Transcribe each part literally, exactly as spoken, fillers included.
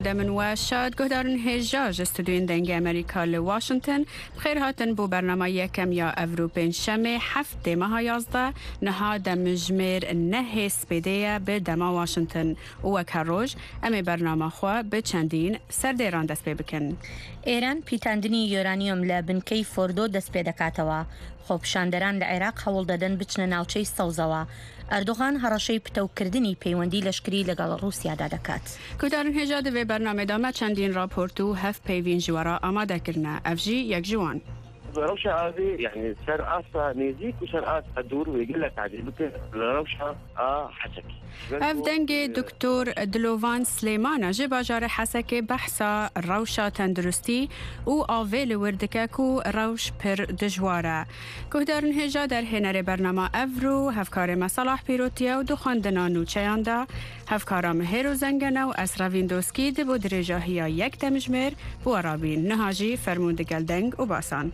دمن و شاد گهدارن هجاج استودیوین دنگ امریکا لواشنطن بخیر هاتن بو برنامه یکم یا اوروپین شمه هفته ماه یازده نها دمجمیر نه سپیده به دما واشنطن و وکر روش امی برنامه خواه به چندین سردیران دست پی بکن. ایران پیتاندنی یورانیوم لبنکی فوردو دست پی دکاتوا خب شاندران لعراق حول دادن بچن ناوچه سوزوا اردوغان هرشی پتوکردنی پیوندی لشکری لگل روسیا دادکات. کدارن هجاد و برنامه دامه چندین راپورتو هف پیوین جوارا آماده کرنه افجی یک جوان. الروشة هذه يعني سر آسا نيزيك وسر آسا دور ويقول لك عادي بك الروشة آه حسكي. اف دنگ دکتر دلوان سلیمان جبا جار حسک بحثا روشا تندرستی و آویل وردکه کو روش پر دجواره. کهدارن هجا در هنر برنامه افرو هفکار مصالح پیروتیا و دخاندنا نوچیان دا هفکارا مهر و زنگنه و اسرا ویندوسکی دبو درجاهیا یک دمجمر بو عرابین نهاجی فرموندگل دنگ و باسان.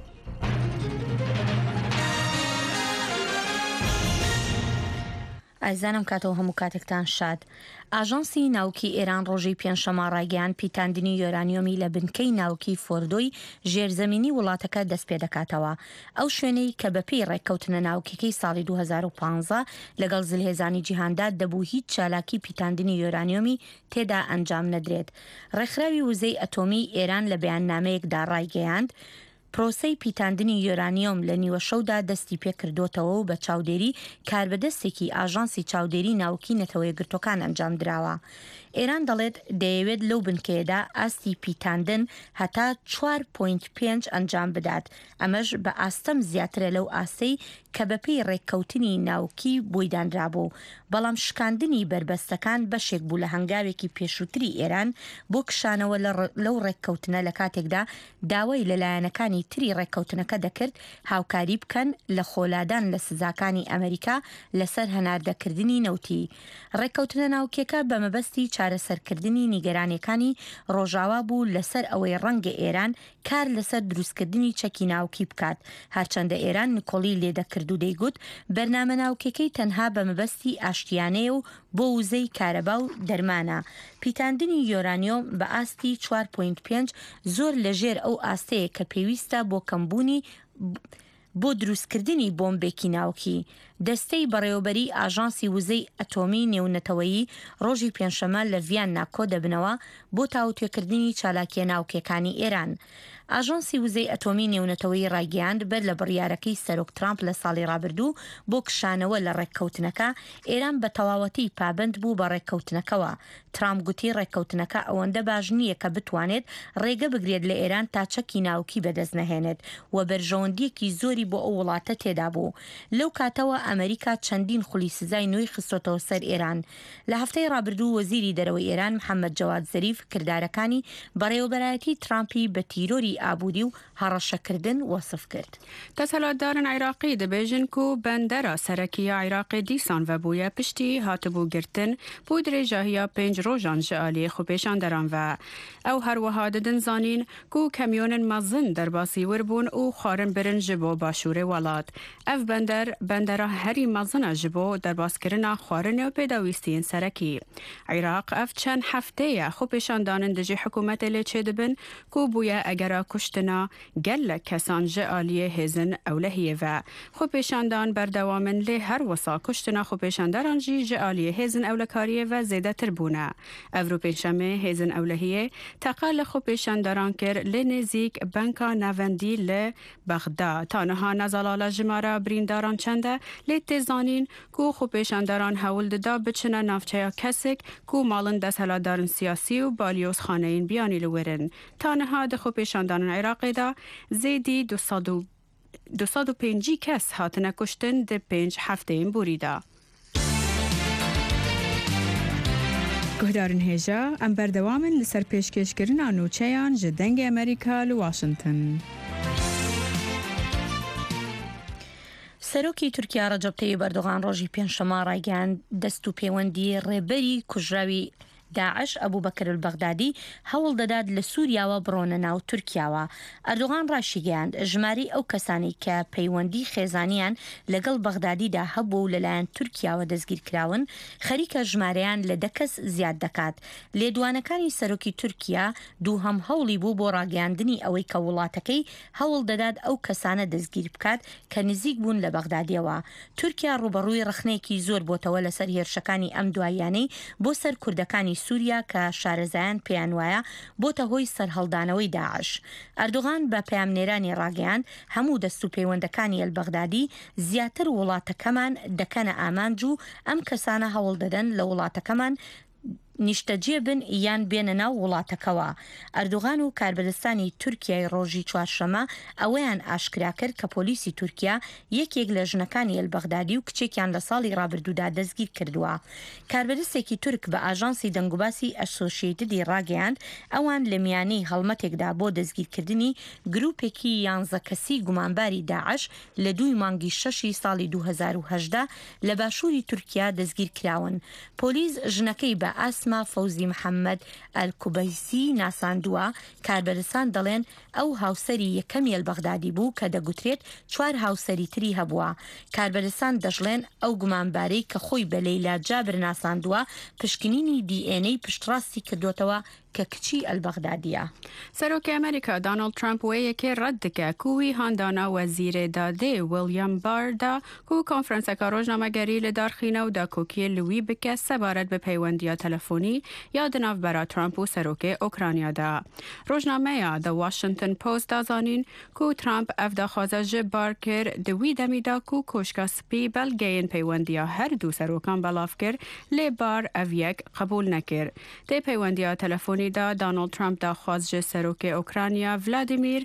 ئازانم کاتەوە هەموو کاتێکتان شاد. ئاژانسی ناوکی ئێران ڕۆژەی پێنجشەمە ڕایگەیاند پیتاندنی یۆرانیۆمی لە بنکەی ناوکی فۆردۆی ژێرزەمینی وڵاتەکە دەست پێ دەکاتەوە. ئەو شوێنەی کە بەپێی ڕێککەوتنە ناوکیەکەی ساڵی دوو هەزار و پانزە لەگەڵ زلهێزانی جیهاندا دەبوو هیچ چالاکی پیتاندنی یۆرانیۆمی تێدا ئەنجام نەدرێت. ڕێکخراوی وزەی ئەتۆمی ئێران لە بەیاننامەیەکدا ڕایگەیاند پرۆسەی پیتاندنی یۆرانیۆم لە نیوە شەودا دەستی پێ کردوتەوە و بە چاودێری کاربەدەستێکی ئاژانسی چاودێری ناوکی نەتەوەی گرتوەکان ئەنجام دراوە. ئێران دەڵێت دەیەوێت لەو بنکەیەدا ئاستی پیتاندن هەتا چوار پۆینت پێنج ئەنجام بدات. ئەمەش بە ئاستەم زیاترە لەو ئاسەی کە بەپێی ڕێککەوتنی ناوکی بۆی دانرابوو. بەڵام شکاندنی بربەستەکان بەشێک بوو لە هەنگاوێکی پێشووتری ئێران بۆ کشانەوە لەو ڕێککەوتنە لە کاتێکدا داوای لەلایەنەکانی تری ڕێککەوتنەکە دەکرد هاوکاری بکەن لە خۆلادان لە سزاکانی ئەمریکا لەسەر هەناردەکردنی نەوتی. ڕێککەوتنە ناوکیەکە بە مەبەستی چارەسەرکردنی نیگەرانەکانی ڕۆژاوا بوو لەسەر ئەوەی ڕەنگە ئێران کار لەسەر دروستکردنی چەکی ناوکی بکات. هەرچەندە ئێران نکۆڵی لێدەکرد و دەیگوت بەرنامە ناوکیەکەی تەنها بە مەبەستی ئاشتیانەیە و بۆ وزەی کارەبا و دەرمانە. پیتاندنی یۆرانیۆم بە ئاستی چوار پۆینت پێنج زۆر لەژێر ئەو ئاستەیە کە پێویستە بۆ کەمبوونی بۆ دروستکردنی بۆمبێکی ناوکی. دەستەی بەڕێوەبەری ئاژانسی وزەی ئەتۆمی نێونەتەوەیی ڕۆژی پێنجشەمە لە ڤیاننا کۆ دەبنەوە بۆ تاوتێکردنی چالاکیە ناوکیەکانی ئێران. ئاژانسی وزەی ئەتۆمی نێونەتەوەی ڕایگەیاند بەر لە بڕیارەکەی سەرۆک ترامپ لە ساڵی ڕابردوو بۆ کشانەوە لە ڕێککەوتنەکە ئێران بە تەواوەتی پابند بوو بە ڕێککەوتنەکەەوە. ترامپ گوتی ڕێککەوتنەکە ئەوەندە باش نییە کە بتوانێت ڕێگە بگرێت لە ئێران تا چەکی ناوکی بەدەست نەهێنێت و بەرژەوەندیەکی زۆری بۆ ئەو وڵاتە تێدا بوو. لەو کاتەوە ئەمریکا چەندین خولی سزای نوێی خستۆتەوە سەر ئێران. لە هەفتەی ڕابردوو وەزیری دەرەوەی ئێران محەممەد جەواد زەریف کردارەکانی بەڕێوەبەرایەتی ترامپی بە تیرۆری ئابووری و هەڕەشەکردن وەسف کرد. دەسەڵاتدارن عێراقی دەبێژن و بەندەرە سەرەکیە عێراقی دیسان وەبوویە پشتی هاتبوو گرتن بۆ درێژاهیە پێنج ڕۆژان ji aliyê xwepêşanderan ve. Ew herwiha didin zanîn ku kamyonên mezin derbasî wir bûn û xwarin birin ji bo başûrê welat. Ev bender bendera herî mezin e ji bo derbaskirina xwarinê û pêdawîstiyên serekî. Iraq ev çend hefteyê xwepêşandanên di jî hikûmetê lê çêdibin ku bûye egera kuştina gelek kesan ji aliyê hêzin ewlehiyê ve. Xwepêşandan berdewamin lê her wisa kuştina xwepêşandaran jî ji aliyê hêzin ewlekariyê ve zêdetir bûne. Evrûpêşemê hêzin ewlehiyê teqa li xwepêşandaran kir lê nêzik banka navendî li Bexda. Taniha nezalala jimara birîndaran çend e lê tê zanîn ku xwepêşandaran hewl dida biçine navçeya kesek ku malin desthilatdarên siyasî û balyozxaneyên biyanî li werin. Taniha di xwepêşandanên Iraqê de zêdî du sed û pêncî kes hatine kuştin di pênc hefteyên borî de. گهدارن هێژا ئەم بەردەوامن لەسەر پێشکەشکردنا نوچەیان ji dengê ئەمریکا li Washington. سەرۆکی تورکیا ڕەجەب تەییب ئەردۆغان ڕۆژی پێنجشەمە ڕایگەیاند دەست و پەیوەندی ڕێبەری کوژراوی داعش ئەبوو بەکر البەغدادی هەوڵ دەدات لە سووریاوە بڕۆنە ناو تورکیاوە. ئەردۆغان ڕاشیگەیاند ژماری ئەو کەسانی کە پەیوەندی خێزانیان لەگەڵ بەغدادیدا هەبوو لەلایەن تورکیاوە دەستگیر کراون خەریکە ژمارەیان لە دە کەس زیاد دەکات. لێدوانەکانی سەرۆکی تورکیا دوو هەم هەوڵی بوو بۆ ڕاگەاندنی ئەوەی کە وڵاتەکەی هەوڵ دەدات ئەو کەسانە دەستگیر بکات کە نزیک بوون لە بەغدادیەوە. تورکیا ڕوبەڕووی ڕخنەیەکی زۆر بۆتەوە لەسەر هێرشەکانی ئەم دوایانەی بۆ سەر کوردەکانی سووریا کە شارەزایان پێیان وایە بۆتە هۆی سەرهەڵدانەوەی داعش. ئەردوغان بە پەیامنێرانی ڕاگەیاند هەموو دەست و پەیوەندەکانی ئەلبەغدادی زیاتر وڵاتەکەمان دەکەنە ئامانج و ئەم کەسانە هەوڵ دەدەن لە وڵاتەکەمان نیشتەجێ بن یان بێنە ناو وڵاتەکەوە. ئەردوغان و کاربەدەستانی تورکیای ڕۆژی چوارشەمە ئەوەیان ئاشکرا کرد کە پۆلیسی تورکیا یەکێک لە ژنەکانی ئەلبەغدادی و کچێکیان لە ساڵی ڕابردوودا دەستگیر کردووە. کاربەدەستێکی تورک بە ئاژانسی دەنگوباسی ئەسۆشیێتدی ڕاگەیاند ئەوان لە میانەی هەڵمەتێکدا بۆ دەستگیرکردنی گروپێکی یانزە کەسی گومانباری داعش لە دووی مانگی شەشی ساڵی دوو هەزار و هەژدە لە باشووری تورکیا دەستگیر کراون. پۆلیس ژنەکەی بە ئاس ما فەوزی محەممەد ئەلکوبەیسی ناساندووە. کاربەرستان دەڵێن ئەو هاوسەری یەکەمی ئەلبەغدادی بوو کە دەگوترێت چوار هاوسەری تری هەبووە. کاربەرستان دەژڵێن ئەو گومانبارەی کە خۆی بە لەیلا جابر ناساندووە پشکنینی دی ئێن ئەی پشتڕاستی کردوتەوە کە کچی ئەلبەغدادیە. سەرۆکی ئەمریکا دۆناڵد ترامپ وەیەکێ ڕەت دکە کوی هاندانا وەزیرێ دادێ ویلیام باردا و کۆنفرەنسەکە ڕۆژنامەگەری لە دارخینە و داکۆکیە لوی بکە سەبارەت بە پەیوەندیە تەلەفۆنی یا دناوبەرە ترامپ و سەرۆکێ ئۆکرانیادا. ڕۆژنامەیە دە واشنگتن پۆست دازانین کو ترامپ ئەف داخوازە ژە بار کرد دوی دەمیدا و کۆشکە سپی بەلگەین پەیوەندیە هەردوو سەرۆکان بەڵاف کرد لێ بار ئەڤ یەک قبول نەکرد. دێ پەیوەندیە تەلەفۆنی دا دانالد ترامپ داخواز جه سروک اوکراینیا ولادیمیر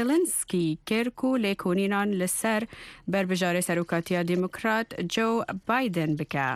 زلنسکی کرکو لیکونینان لسر بربجار سروکاتیا دموکرات جو بایدن بکه.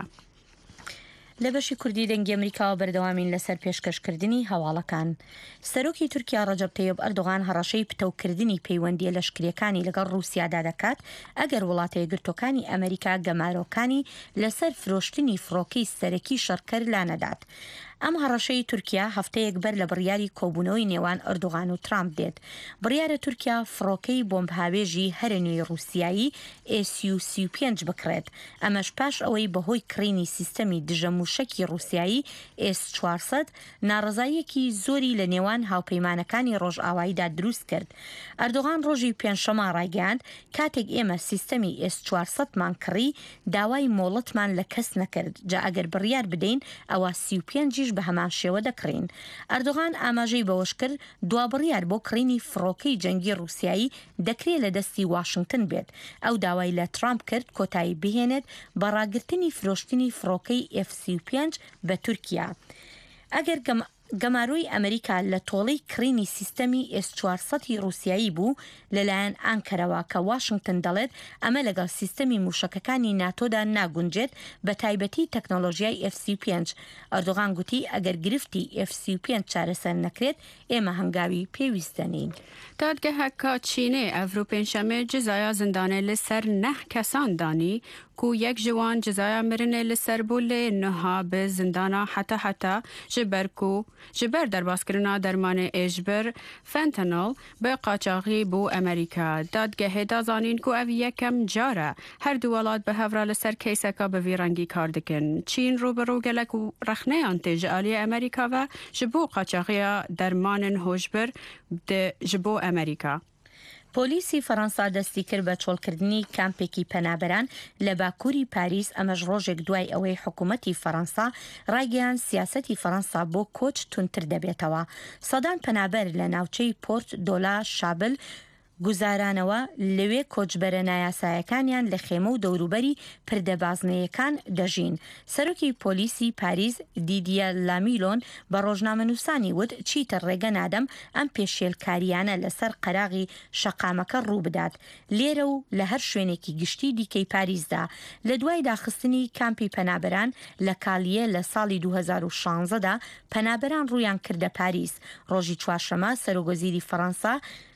لە بەشی کوردی دەنگی ئەمریکاوە بەردەوامین لەسەر پێشکەشکردنی هەواڵەکان. سەرۆکی تورکیا ڕەجەب تەیب ئەردۆغان هەڕەشەی پتەوکردنی پەیوەندیە لەشکریەکانی لەگەڵ رووسیادا دەکات ئەگەر وڵاتە یەکگرتووەکانی ئەمریکا گەمارۆکانی لەسەر فرۆشتنی فڕۆکەی سەرەکی شەڕکەر لا نەدات. ئەم هەڕەشەی تورکیا هەفتەیەک بەر لە بڕیاری کۆبوونەوەی نێوان ئەردوغان و ترامپ دێت. بڕیارە تورکیا فڕۆکەی بۆمبهاوێژی هەرێنوی رووسایی ئێس یو سی و پێنج بکرێت. ئەمەش پاش ئەوەی بەهۆی کڕینی سیستەمی دژەموشەکی رووسایی ئێس چوارسەد ناڕزایەکی زۆری لە نێوان هاوپەیمانەکانی ڕۆژئاواییدا دروست کرد. ئەردوغان ڕۆژی پێنجشەمە ڕایگەیاند کاتێک ئێمە سیستەمی ئێس چوارسەدمان کڕی داوای مۆڵەتمان لە کەس نەکرد جا ئەگەر بڕیار بدەین ئەوە سی و پێنجیش بە هەمان شێوە دەکڕین. ئەردوغان ئاماژەی بەوەش کرد دوا بڕیار بۆ کڕینی فڕۆکەی جەنگی رووسایی دەکرێت لە دەستی واشنگتن بێت. ئەو داوای لە ترامپ کرد کۆتایی بهێنێت بە ڕاگررتنی فرۆشتنی فڕۆکەی ئێف سی و پێنج بە تورکیا. ئەگەر گەماروی ئەمریکا لە تۆڵەی کڕینی سیستەمی ئێس چوارسەدی رووسایی بوو لەلایەن ئانکەرەوە کە واشنگتن دەڵێت ئەمە لەگەڵ سیستەمی موشەکەکانی ناتۆدا ناگونجێت بە تایبەتی تەکنۆلۆژیای ئێف سی و پێنج. ئەردوغان گوتی ئەگەر گرفتی ئێف سی و پێنج چارەسەر نەکرێت ئێمە هەنگاوی پێویستەنین. دادگەهەکە چینێ ئەڤرو پێنجشەمێ جزایە زندانێ لەسەر نەح کەسان دانی کو یک جوان جزایا مرنه لسر بوله نها به زندانا حتی حتی جبر کو جبر در باسکرنا درمان اجبر فنتانول به قاچاقی بو امریکا. دادگاه دازانین کو او یکم جاره هر دو ولات به هفرا لسر کیسکا به ویرانگی کار دکن. چین رو برو گلک و رخنه انتج آلی امریکا و جبو قاچاقی درمان هجبر ده جبو امریکا. پۆلیسی فەڕەنسا دەستی کرد بە چۆڵکردنی کامپێکی پەنابەران لە باکووری پاریس ئەمەش ڕۆژێک دوای ئەوەی حکوومەتی فەڕەنسا ڕایگەیاند سیاسەتی فەڕەنسا بۆ کۆچ تونتر دەبێتەوە. سەدان پەنابەر لە ناوچەی پۆرت دۆلا شابل گوزارانەوە لەوێ کۆچبەرە نایاسایەکانیان لە خێمە و دەوروبەری پردەبازنەیەکان دەژین. سەرۆکی پۆلیسی پاریس دیدیە لامیلۆن بە ڕۆژنامەنووسانی وت چیتە ڕێگە نادەم ئەم پێشێلکاریانە لەسەر قەراغی شەقامەکە ڕوو بدات لێرە و لە هەر شوێنێکی گشتی دیکەی پاریسدا. لە دوای داخستنی کامپی پەنابەران لە کالیە لە ساڵی دوو هەزار و شانزەدا پەنابەران ڕوویان کردە پاریس. ڕۆژی چوارشەمە سەرۆگۆزیری فەڕەنسا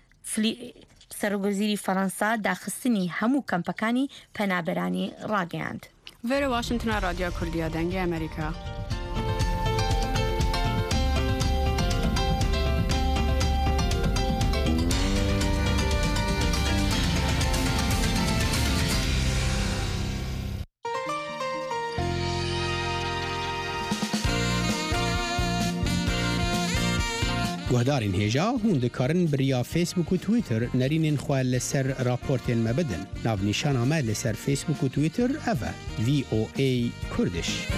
سەرۆگۆزیری فەڕەنسا داخستنی هەموو کەمپەکانی پەنابەرانی ڕاگەیاند. ڤێرە واشنگتن رادیۆ کوردیە دەنگی ئەمریکا. گهدارین هجا هون دکارن بریا فیسبوک و تویتر نرینین خواه لسر راپورتین مبدن ناو نیشان آمد لسر فیسبوک و تویتر اوه وی او ای کردش.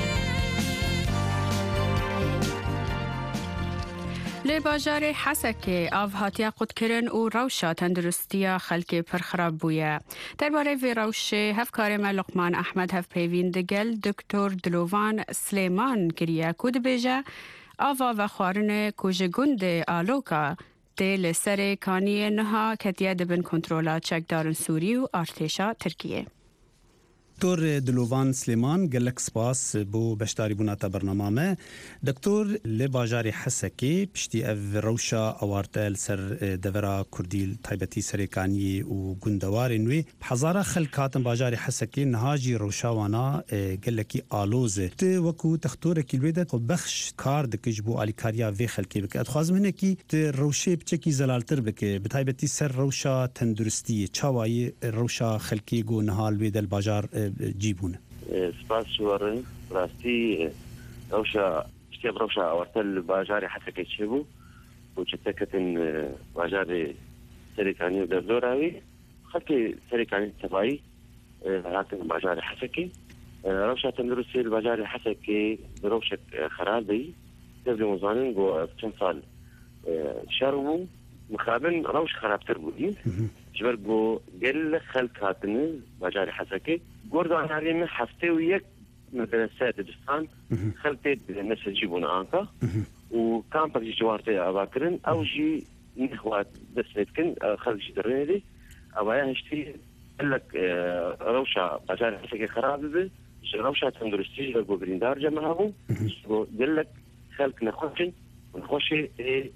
لباجار حسکه آف هاتیا قد کرن و روشا تندرستیا خلک پر خراب بویا. درباره وی روش هفکار لقمان احمد هف پیوین دگل دکتر دلوان سلیمان کریا کود بیجا آوا و خوارن کوژگوند آلوکا دل سر کانی نها کتیه دبن کنترولا چکدارن سوری و ارتشا ترکیه. دکتر دلوان سلیمان گلک سپاس بو بشتاری بوناتا برنامه. دکتر لباجاری حسکی پشتی او روشا اوارتل سر دورا کردیل تایبتی سریکانی و گندوار نوی هزارا خلکاتن باجاری حسکی نهاجی روشا وانا گلکی آلوزه ت وکو تختور کلویده خو بخش کار دکج بو الیکاریا وی خلکی بک ادخوازم هنه کی ت روشه بچکی زلالتر بک بتایبتی سر روشا تندرستی چاوای روشا خلکی گو نهال ویدل باجار جيبونه. سپاس شوارن راستی روشا اشتیاب روشا اورتل باجاری حسکی چیبو و چتکتن باجاری سریکانی و دردوراوی خلکی سریکانی تبایی هاتن باجاری حسکی روشا تندرستی باجاری حسکی روشا خرابی تبدي مزانين جو كم سال شربوا مخابن روش خرابتر بودين جبر جو قل خلق هاتني باجاري حسكي قردان علينا حفتي وياك مدرسة دبستان خلقت الناس يجيبونا أنكا وكان بقى جوارتي أباكرن أو جي نخوات دسيتكن خلق جدرين دي أبايا هشتي قال لك روشة باجاري حسكي خراب بي روشة تندرستي جو بريندار جمعهم قال لك خلق نخوشي ونخوشي إيه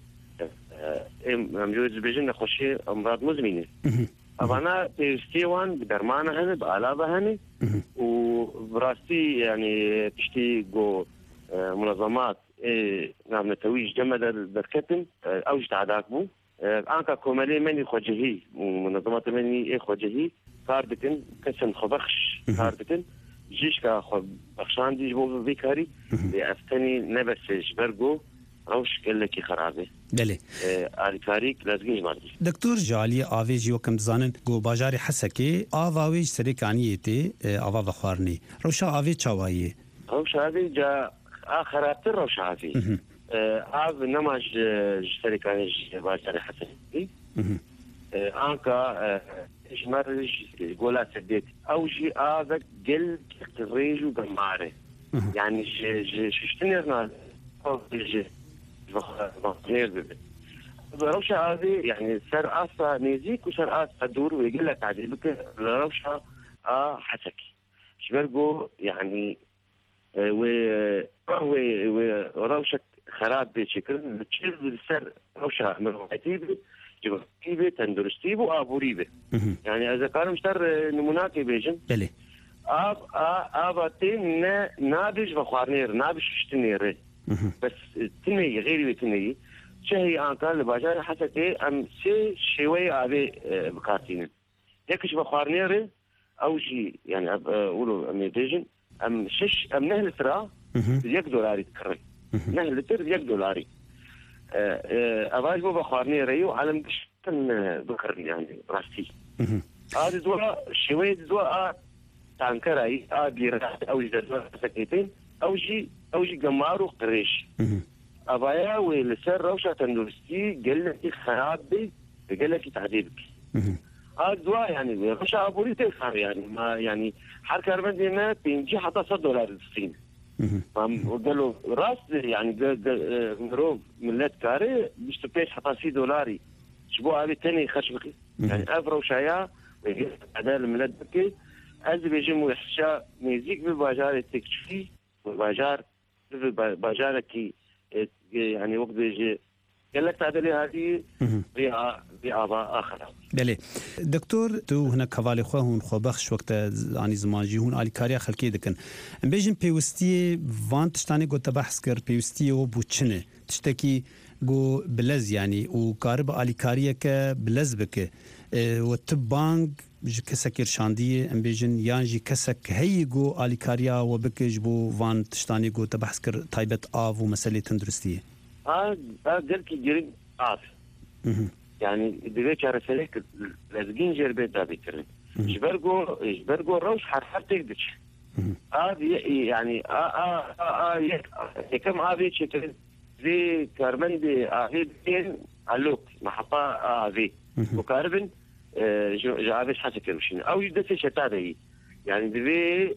ممجوز بيجن نخوشي أمراض مزمنة أبانا بيستيوان بدرمانة هني بآلابة هني وبراستي يعني بشتي جو منظمات إيه نعم نتويج جمد البركتن أوج تعداكبو أنك كومالي مني خوجهي ومنظمات مني إيه خوجهي كاردتن كسن خبخش كاردتن جيش كا خبخشان دي جبو بيكاري بأفتني نبس جبرجو روش كلكي خرابه بله آل تاریک لازمی ماردی دکتر جالی آویج یکم زانن گو باجاری حسکی آواویج سریکانیتی آوا بخوارنی روشا آویج چاوایی روشا آویج آخراتر روشا آویج آو نماج سریکانی باجاری حسکی آنکا اجمرج گولا سديت او جي آذا قل تريج وقماره يعني ششتني هنا او جي غير ببي روشة هذه يعني سر آسا نيزيك وسر آسا دور ويقول لك عادي بك روشة آه حسكي شبرقو يعني و وروشة خراب بشكل بتشيل سر روشة مرحتيبي جبرتيبي تندرستيبي وآبوريبي يعني إذا كانوا مشتر نموناكي بيجن بلي آب آباتين نابش وخوارنير نابش اشتنيري بس تنهي غيري تنهي شهي آنكار لباجار حسكي أم سي شوي آبي بكارتين يكش بخوارنيري أو شي يعني أقولوا أمي بيجن أم شش أم نهل ترى يك دولاري تكرر نهل تر يك دولاري أباج بو بخوارنيري وعلم بشتن بكر يعني راستي هذه دواء شوي دواء تانكراي آبي رات أو جدول حسكيتين أو شي أو شي جمارو قريش أبايا ولسر روشة تندرستي قال لك خرابي قال لك تعذيبك هذا دواء يعني روشة أبوري تخار يعني ما يعني حركة رمضي ما بينجي حتى صد دولار الصين وقالوا راس يعني مرو ملت كاري مش تبيش حتى سي دولاري شبوه أبي تاني خشبكي يعني أف روشايا عدال ملت بكي أزي بيجمو يحشا ميزيك بالباجار التكشفي والباجار باجار كي يعني وقت يجي قال لك تعدلي هذه بيع بيع آخر بله دكتور تو هنا كوالي خو هون خو بخش وقت يعني زمانجي هون على كاريا خلقي دكن بيجن بيوستي وان تشتاني قلت بحث كر بيوستي وبوتشنه تشتكي جو بلز يعني وقارب على كاريا كبلز بك وتبانك كسكر شانديه ام بيجن يانجي كسك هيجو على كاريا وبكج بو وان تشتاني جو تبحث كر تايبت اف ومساله تندرستيه آ آ قال كي جرين آف يعني دبي كارسلك لازقين جربت دابي كرن جبرجو جبرجو روش حرفتك دش آ يعني آ آ آ آ كم آبي شكل زي كاربن دي آبي بين علوك محطة آبي وكاربن جابش حاجة كرمشين أو يدرس شتادي يعني دبي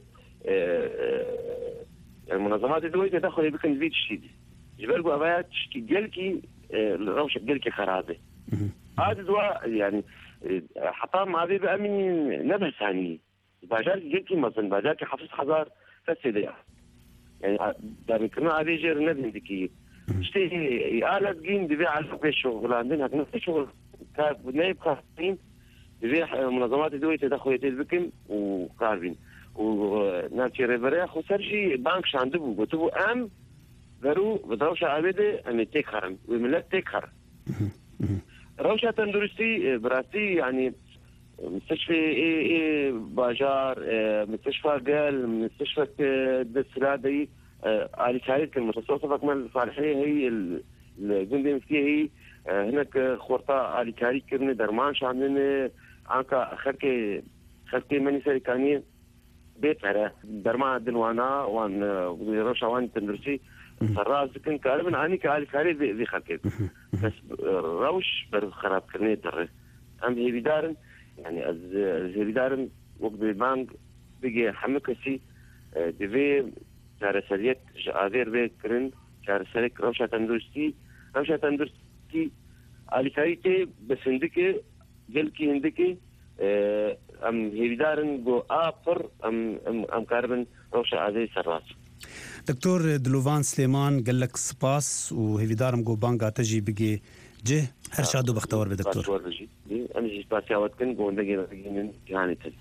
المنظمات الدولية تدخل بكن فيت شديد جبرجو أبيات جلكي روش جلكي خرابة هذا دواء يعني حطام هذه بأمين نبه ثاني باجاك جلكي مثلا باجاك حفظ حزار فسد يعني دا بكرنا هذه جير نبه ذكي اشتي آلة جين دبي على الشغل عندنا نفس الشغل كنايب خاصين دبي منظمات الدولية تدخل بكن وكاربين وناتي ريفريا خسرشي بانكش عنده بوتبو أم ذرو بدروش عبيدة أن تكهرن وملك تكهر روشة تندرستي براسي يعني مستشفى إيه إيه باجار مستشفى قال مستشفى دسرادي على شارك المتصوصة كمان صالحية هي الجندي مسكية هي هناك خورطة على كاري كرني درمان شاملين عنك خركي خركي مني سريكانية بيت هذا درمان دنوانا وان روشة وان تندرسي سراز كن كاربن عني كاري كاري ذي خركي بس روش بر خراب كرني در هم هي بدارن يعني از هي بدارن وقت بانك بيجي حمكسي دبي كارسليت جادير بكرن كارسلك روشة تندرسي روشة تندرسي على كاريتي بس عندك جلكي عندك ام هي بدارن جو ابر ام ام ام كاربن روشة عادي سراس دكتور دلوفان سليمان قال لك سباس وهي دارم جو بانغا تجي بقي جه هرشادو بختور بدكتور انا جي سباس يا وقتن جو ندقي من يعني تل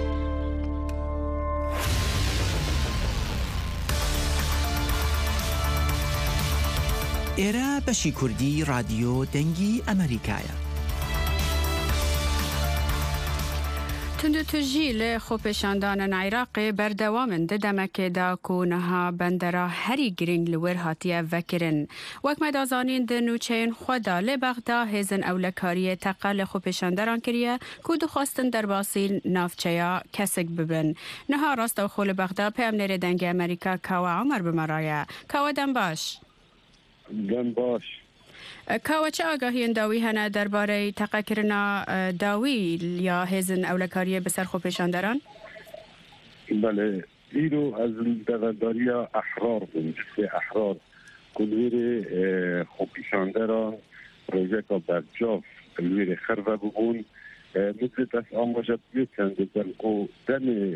إيرا بشي كردي راديو دنگي أمريكايا تندو تجیل خوپشاندان عراق بردوام ددمک دا کونها بندرا هری گرین لور هاتیه وکرن وکمد آزانین دنوچین خدا لبغدا هزن اولکاری تقل خوپشاندران کریه کودو خواستن در باسی نافچیا کسک ببن نها راست و خول بغدا پیم نیر دنگ امریکا کوا عمر بمرایه کوا دن باش دن باش کاوا چه آگاهی انداوی هنه درباره تقاکرنا داوی یا هزن اولکاری بسر خوپشاندران؟ بله ایرو از دواداری احرار بود جسه احرار کلویر خوپشاندران روژه که برجاف کلویر خربه بگون مثل دست آماجت بیتند دن دن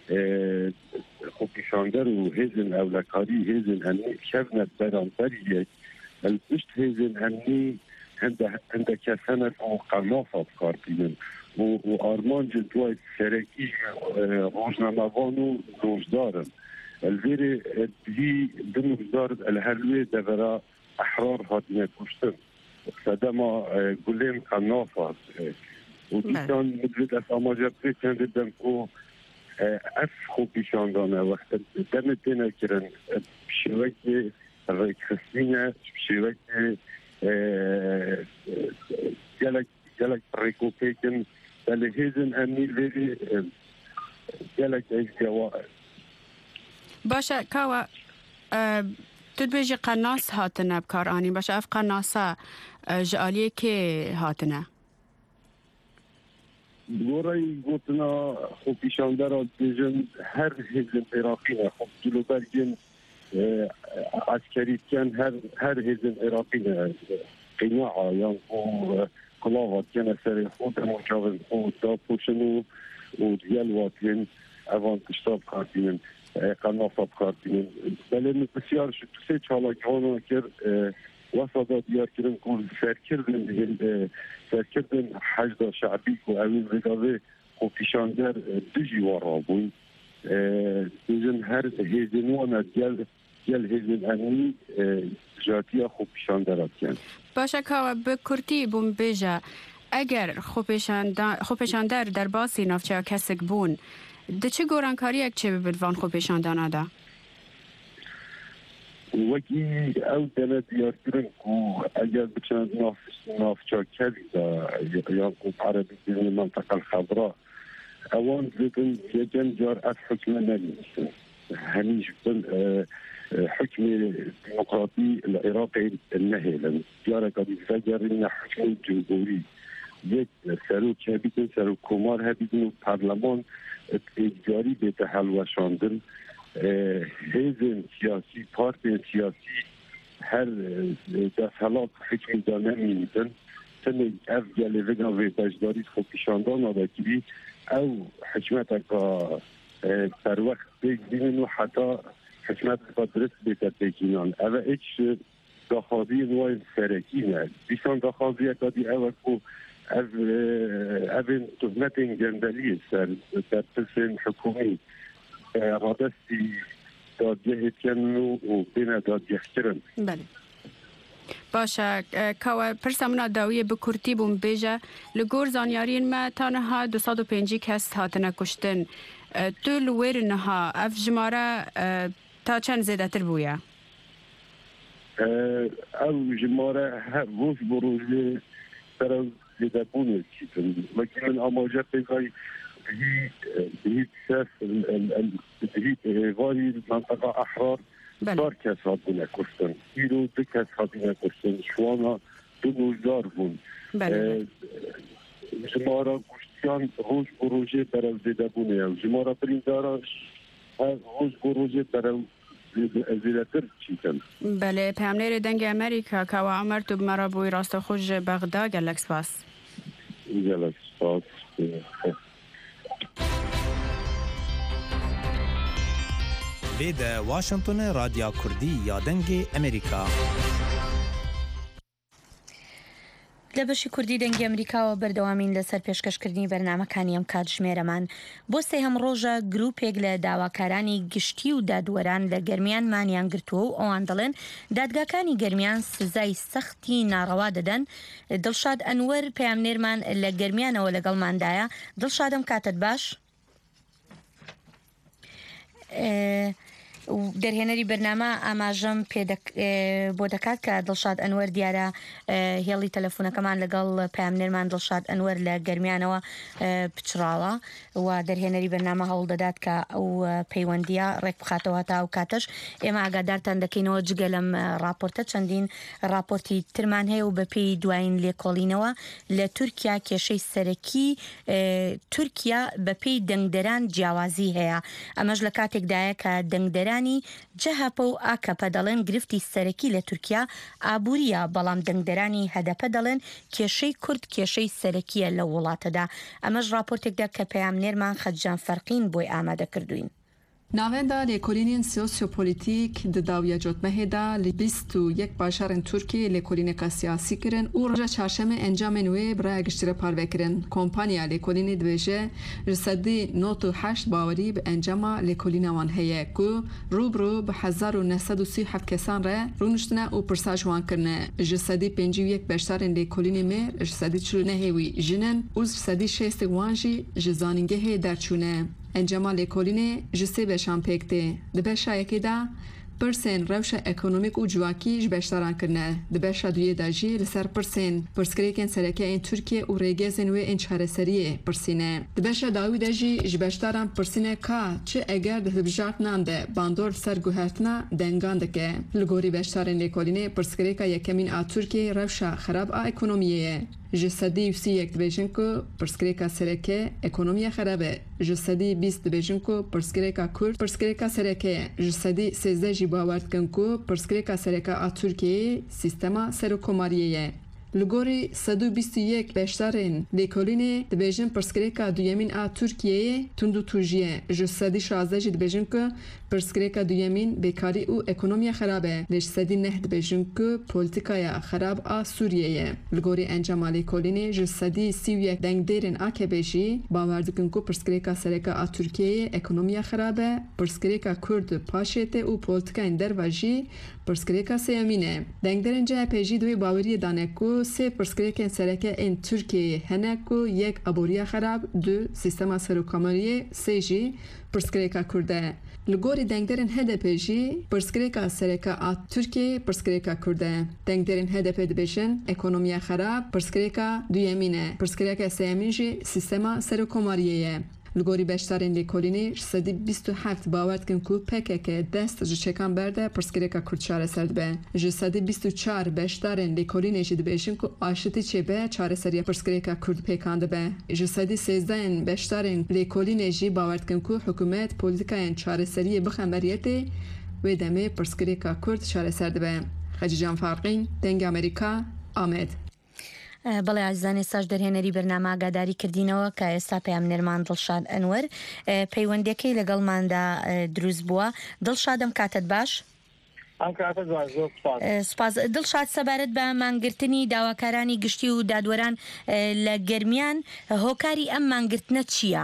خوپشاندر و هزن اولکاری هزن انی شفنت بران بریه البشت هزن أني عند عندك سنة أو قناصة كارتين وأرمان جدوى سرقي روجنا مغانو روجدارن الفيري هي بمقدار الهلوية دفرا أحرار هاتنا كشتن فدما قلين قناصة وديكان مدرد أساماجة بريتان ردن كو أفخو بيشاندانا وقت دم الدينا كرن بشوكي الرئيس خسينة بشوكي جالك جالك ريكوبيكن بالهيزن أني لذي جالك أي جوائر باشا كاوا تدبيجي قناص هاتنا بكار آني باشا أف قناصة جالية كي هاتنا بورای گفتنا خوب پیشانده را دیجن هر هزن عراقی خوب جلو برگن عسکری کن هر هر هزن عراقی قناعا یا کلاوات کن سر خود مجاور خود دا پوشن و دیل واتین اوان کشتاب کارتینن قناصاب کارتینن بله بسیار شد سه چالاکانو کرد وصدا دیار کردن که سرکردن دیگه سرکردن حجد شعبی که اوین رداوه خوب پیشاندر دجی وارا بوی دیجن هر هیزنوان گل گل هیزن انی جاتیا خوب پیشاندرات کن باشه که به کرتی بون بیجا اگر خوب پیشاندر در باسی نافچه کسک بون ده چه گورانکاری اک چه ببدوان خوب پیشاندان آده؟ وکی او دنه دیار کرن که اگر بچند ناف نافچا کلی دا یا عربی دین منطقه الخضراء اوان زدن یجن جار از حکم نمیسن همیش بن حكم ديمقراطي العراقي النهي جارة قد يفجر إن حكم جمهوري يك سرو كابيتن سرو كومار هبيدن البرلمان إجباري بتحل وشاندن هزن سياسي بارتين سياسي هر دفلات حكم دانه ميدن سنة أفجال فيغان في بجداري خوكي شاندان آداكيبي أو حكمتك در وقت بگذینن و حتی حکمت قدرت بیتر بگینن اوه ایچ داخوازی نوای سرکی نه بیشان داخوازی اکادی اوه که اوه تهمت جندلی سر در پسن حکومی رادستی دادیه کنو و بین دادیه کرن بله باشه که پرسمونا داویه بکورتی بوم بیجه لگور زانیارین ما تانها دوصد و پنجی کس هاتنه کشتن تو لویر نها اف جماره تا چند زیده تر بویا؟ او جماره روز بروزه برای زیده بونه چیزن وکی من آماجه پیگای بهید سف بهید غاری منطقه احرار دار کس ها بونه کشتن ایرو دو کس ها بونه کشتن شوانا دو نوزدار بون جماره کشتیان روز بروژه برای زیده بونه جماره بریندارا روز بروژه برای زیده تر چیتن بله پیامنیر دنگ امریکا که و عمر تو مرا بوی راست خوش بغداد گلک سپاس گلک سپاس ویده واشنطن رادیو کردی یا دنگ امریکا لبشی کردی دنگی امریکا و بردوامین لسر پیشکشکردنی برنامه‌کانی ام کات ژمێرەمان بۆ سێهەم ڕۆژە گروپێک لە داواکارانی گشتی و دادوەران لە گەرمیان مانیان گرتووە و ئەوان دەڵێن دادگاکانی گەرمیان سزای سەختی ناڕەوا دەدەن. دڵشاد ئەنوەر پەیامنێرمان لە گەرمیانەوە لەگەڵماندایە. دڵشادم کاتت باش؟ دەرهێنەری بەرنامە ئاماژەم بۆ دەکات کە دڵشاد ئەنوەر دیارە هێڵی تەلەفۆنەکەمان لەگەڵ پەیامنێرمان دڵشاد ئەنوەر لە گەرمیانەوە پچراوە و دەرهێنەری بەرنامە هەوڵ دەدات کە ئەو پەیوەندیە ڕێک بخاتەوە تا ئەو کاتەش ئێمە ئاگادارتان دەکەینەوە جگە لەم راپۆرتە چەندین راپۆرتی ترمان هەیە و بەپێی دوایین لێکۆڵینەوە لە تورکیا کێشەی سەرەکی تورکیا بەپێی دەنگدەران جیاوازی هەیە. ئەمەش لە کاتێکدایە کە دەنگدەران جەهاپە و ئاکەپە دەڵێن گرفتی سەرەکی لە تورکیا ئابووریە بەڵام دەنگدەرانی هەدەپە دەڵێن کێشەی کورد کێشەی سەرەکیە لە وڵاتەدا. ئەمەش راپۆرتێکدا کە پەیامنێرمان خەتجان فەرقین بۆی ئامادە کردوین. ناوێندا لێکۆلینên سیۆسیۆپۆلیتیک di dawiya cotmehê da li bîst û yek bajarên Tirkiyê lêkolîneka siyasî kirin û roja çarşemê encamên wê bi raya giştî re parve kirin. Kompanya lêkolînê dibêje ji sedî nod û heşt bawerî bi encama lêkolîna wan heye ku rûbirû bi hezar û neh sed û sî heft kesan re rûniştine û pirsa ji wan kirine. Ji sedî pêncî û yek beşdarên lêkolînê mêr ji sedî çil û nehê wî jin û ji sedî şêstê wan jî ji zanîngehê derçûne. Encama lêkolînê ji sê beşan pêk tê. Di beşa yekê da pirsên rewşa ekonomîk û civakî ji beşdaran kirine. Di beşa duyê de jî li ser pirsên pirsgirêkên sereke ên Tirkiye û rêgezên wê ên çareseriyê pirsîne. Di beşa dawî de jî ji beşdaran pirsîne ka çi eger di hilbijartinan de bandor ser guhertina dengan dike. Li gorî beşdarên lêkolînê pirsgirêka yekemîn a Tirkiyê rewşa xerab a ekonomiyê ye. Ji sedî û sî yek dibêjin ku pirsgirêka sereke ekonomiya xerab e. Ji sedî bîst dibêjin ku pirsgirêka Kurd pirsgirêka sereke ye. Ji sedî sêzdeh jî bawer dikin ku pirsgirêka sereke a Tirkiyeyê sîstema serokkomariyê ye. Li gorî sed û bîst û yek beşdarên lêkolînê dibêjin pirsgirêka duyemîn a Tirkiyeyê tund û tûj ye. Ji sedî şazdeh jî dibêjin ku pirsgirêka duyemîn bêkarî û ekonomiya xerab e. Lê ji sedî neh dibêjin ku polîtîkaya xerab a Sûriyê ye. Li gorî encama lêkolînê ji sedî sî û yek dengdêrên A K P jî bawer dikin ku pirsgirêka sereke a Tirkiyeyê ekonomiya xerab e, pirsgirêka Kurd paşê tê û polîtîkayên derve jî pirsgirêka sêyemîn e. Dengderên C H P jî di wê baweriyê dane ku sê pirsgirêkên sereke ên Tirkiyeyê hene ku yek aboriya xerab, du sîstema serokkomariyê, sê jî pirsgirêka Kurd e. li gorî dengderên H D P jî pirsgirêka sereka a Tirkiyê pirsgirêka Kurd e. Dengderên H D P dibêjin ekonomiya xerab pirsgirêka duyemîn e. Pirsgirêka sêyemîn jî sîstema serokkomariyê ye. Li gorî beşdarên lêkolînê ji sedî bîst û heft bawer dikin ku P K K dest ji çekan berde pirsgirêka Kurd çareser dibe. Ji sedî bîst û çar beşdarên lêkolînê jî dibêjin ku aşitî çêbe çareseriya pirsgirêka Kurd pêkan dibe. Ji sedî sêzdehên beşdarên lêkolînê jî bawer dikin ku hikûmet polîtikayên çareseriyê bixemberiyetê wê demê pirsgirêka Kurd çareser dibe. Xecîcan Farqîn, Dengê Amerîka, Amed. بەڵێ ئازانێ ساش دەرهێنەری بەرنامە ئاگاداری کردینەوە کە ئێستا پامنێرمان دڵشاد ئەنوەر پەیوەندەکەی لەگەڵماندا دروست بووە. دڵشادم کاتت باش؟ سپاس. دڵشاد سەبارەت بە مانگرتنی داواکارانی گشتی و دادوەران لە گەرمیان هۆکاری ئەم مانگرتنە چییە؟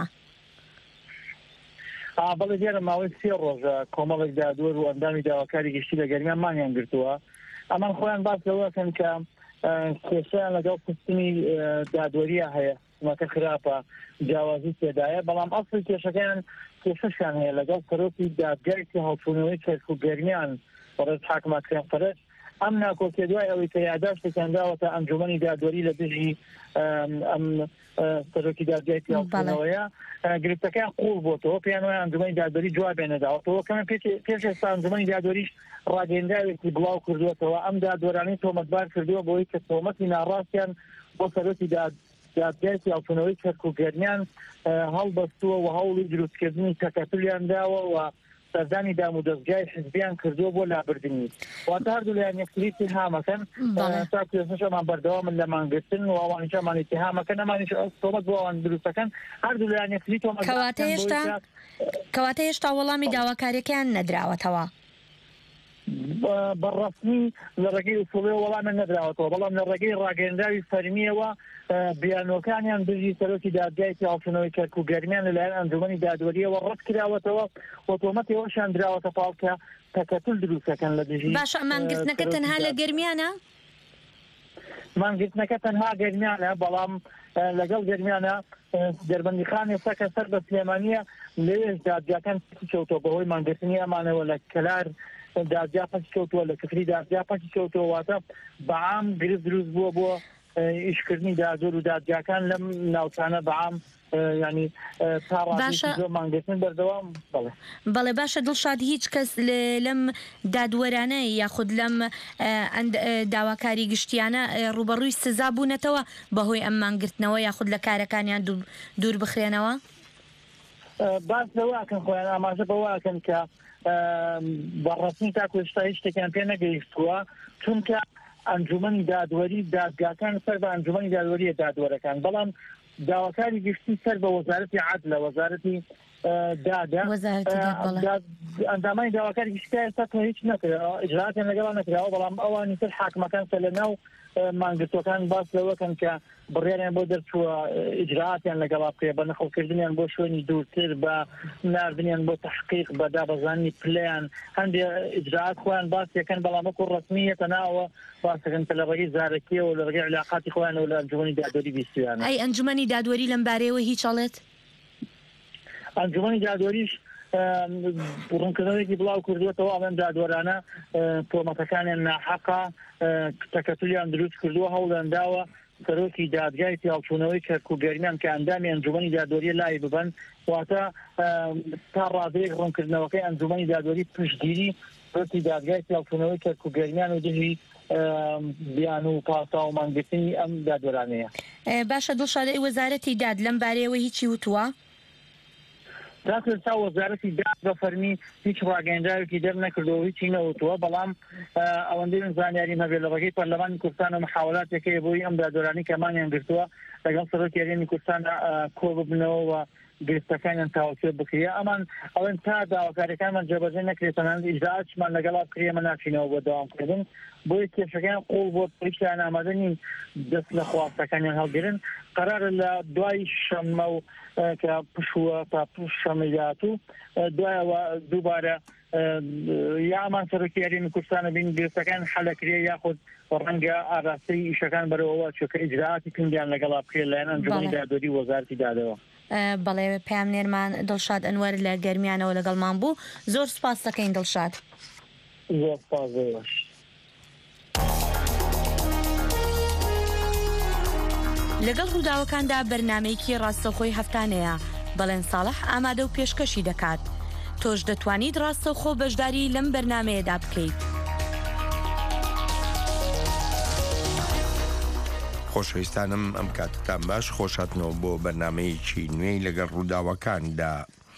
بەڵێ دیارە ماوەی سێ ڕۆژە کۆمەڵێک دادوەر و ئەندامی داواکاری گشتی لە گەرمیان مانیان گرتووە. ئەمان خۆیان باس لەوەکەن کە کێشیان لەگەڵ پستنی دادوەریە هەیە مەکە خراپە جیاوازی تێدایە بەڵام ئەسڵی کێشەکەیان کێشەشان هەیە لەگەڵ سەرۆکی دادگایکی هەڵفونەوەی چەرک و گەرمیان بەڕێز حاکمەتکردن فەرج ئەم ناکۆکیە دوای ئەوەی کە یادداشتێکیان داوەتە ئەنجومەنی دادوەری لە دژی ئەم سەرۆکی دادگایکی هەڵفونەوەیە گرفتەکەیان قوڵ بۆتەوە پێیان وایە ئەنجومەنی دادوەری جوابیان نەداوەتەوە کەمە پێش ئێستا ئەنجومەنی دادوەریش ڕاگەیەنداوێکی بڵاو کردوێتەوە ئەم دادوەرانەی تۆمەتبار کردووە بۆی کە تۆمەتی ناڕاستیان بۆ سەرۆکی دادگایکی هەڵفونەوەی چەرک و گەرمیان هەڵبەستووە و هەوڵی دروستکردنی تەکەتلیان داوە و سەردانی دام و دەستگای حزبیان کردووە بۆ لابردنی واتە هەردوو لایەن یەکتری اتهامەکەن تا پێشەمان بەردەوامن لە مانگرتن و ئەوانیشمان اتهامەکەن ئەمانیش تۆمەت بۆ ئەوان دروستەکەن هەردوو لایەن یەکتری تۆمەت کەواتە هێشتا وەڵامی داواکاریەکەیان نەدراوەتەوە بەڕەسمی لە ڕێگەی ئوسوڵی وەڵامیان نەدراوەتەوە بەڵام لە ڕێگەی ڕاگەیەنداوی فەرمیەوە بیانۆکانیان دژی سەرۆکی دادگایکی هەڵفونەوەی چەرک و گەرمیان لەلایەن ئەنجومەنی دادوەریەوە ڕەت کراوەتەوە و تۆمەتەوەشیان دراوەتە پاڵکە تەکەتل دروستەکەن لە دژی باشە مانگرتنەکە تەنها لە گەرمیانە؟ مانگرتنەکە تەنها گەرمیانە بەڵام لەگەڵ گەرمیانە دەربەندیخان ئێستا کە سەر بە سلێمانیە لەوێش دادگاکان پچی کەوتەوە بەهۆی مانگرتنی ئەمانەوە لە کەلار دادگا پچی کەوتووە لە کفری دادگا پچی کەوتەوە واتە بەعام گرفت دروست بووە بۆ ئیشکردنی دادوەر و دادگاکان لەم ناوچانە بەعام ینی تا مانگرتن بەردەوام بەڵێ باشە دڵشاد هیچ کەس لەم دادوەرانە یاخود لەم داواکاری گشتیانە ڕوبەڕووی سزا بوونەتەوە بەهۆی ئەم مانگرتنەوە یاخود لە کارەکانیان دوور بخرێنەوە؟ باس لەواکەن خۆیان ئاماژە بەواکەن کە بەڕەسمی تاکو هێشتا هیچ شتێکیان پێ نەگەیشتووە چونکە ئەنجومەنی دادوەری دادگاکان سەر بە ئەنجومەنی دادوەریە دادوەرەکان بەڵام داواکاری گشتی سەر بە وەزارەتی عەدلە وەزارەتی دادا ئەندامانی داواکاری گشتی ئێستا کە هیچ نەکراوە ئیجراتیان لەگەڵ نەکراوە بەڵام ئەوانی تر حاکمەکان سەر لەناو مانگرتوەکان باس لەوەکەن کە بڕیاریان بۆ دەرچووە ئیجراتیان لەگەڵا بکرێ بە نەخۆکردنیان بۆ شوێنی دوورتر بە ناردنیان بۆ تەحقیق بە دابەزانی پلیان هەندێک ئیجرات خۆیان باس یەکەن بەڵام وەکو ڕەسمیەتە ناوە باسەکەن کە لە ڕێگەی زارەکیەوە لە ڕێگەی علاقاتی خۆیانەوە لە ئەنجومەنی دادوەری بیستویانە. ئەی ئەنجومەنی دادوەری لەم بارەیەوە هیچ ئەڵێت؟ ئەنجومەنی دادوەریش ڕوونکردنەوەیەکی بڵاو کردوێتەوە ئەڵێن دادوەرانە تۆمەتەکانیان ناحەقا تەکەتلیان دروست کردووە هەوڵیان داوە سەرۆکی دادگایکی هەڵچوونەوەی چەرک و گەرمیان کە ئەندامی ئەنجومەنی دادوەریە لای ببەن واتە تا ڕادەیەک ڕوونکردنەوەکەی ئەنجومەنی دادوەری پشتگیری سەرۆکی دادگایکی هەڵچوونەوەی چەرک و گەرمیان و دژی بیان و پاسا و مانگرتنی ئەم دادوەرانەیە. باشە دڵشاد وەزارەتی داد لەم بارەیەوە هیچی وتووە؟ تا وەزارەتی داد بە فەرمی هیچ ڕاگەیەنداوێکی دەر نەکردەوە هیچی نەوتووە بەڵام ئەوەندەی من زانیاری هەبێت لە ڕێگەی پەرلەمانی کوردستان و محاولاتێکەیە بۆی ئەم دادوەرانی کەمانیان گرتووە لەگەڵ سەرۆکی هەرێمی کوردستان کۆ ببنەوە و گرفتەکانیان تاوتێ بکرێ ئەمان ئەوەن تا داواکاریەکانمان جێبەجێ نەکرێتەنان ئیجراعاتمان لەگەڵا بکرێمە ناچینەوە بۆ داوامکردن بۆی کێشەکان قوڵ بۆ پێشیان ئامادە نین دەست لە خواستەکانیان هەڵگرن قەرارە لە دوای شەممە و کە پشووە تا پوش شەمەی داهاتوو دوایەوە دووبارە یامان سەرۆکی یاریێمی کوردستانە بین گرفتەکان حەلەکرێ یاخود ڕەنگە ئاراستەی ئیشەکان بەرەوەوە چۆکە ئیجراعاتی کندیان لەگەڵا بکرێت لایەن ئەنجومەنی دادوەری وەزارەتی دادەوە. بەڵێ پامنێرمان دڵشاد ئەنوەر لە گەرمیانەوە لەگەڵمان بوو. زۆر سپاس دەکەین دڵشاد. زۆر سپاس باش. لەگەڵ ڕووداوەکاندا بەرنامەیەکی ڕاستەوخۆی هەفتانەیە بەڵێن ساڵح ئامادە و پێشکەشی دەکات. تۆش دەتوانیت ڕاستەوخۆ بەشداری لەم بەرنمەیەدا بکەیت. خۆشەویستانم ئەم کاتتان باش خۆشاتنەوە بۆ بەرنمەیەکی نوێی لەگەڵ ڕووداوەکاندا.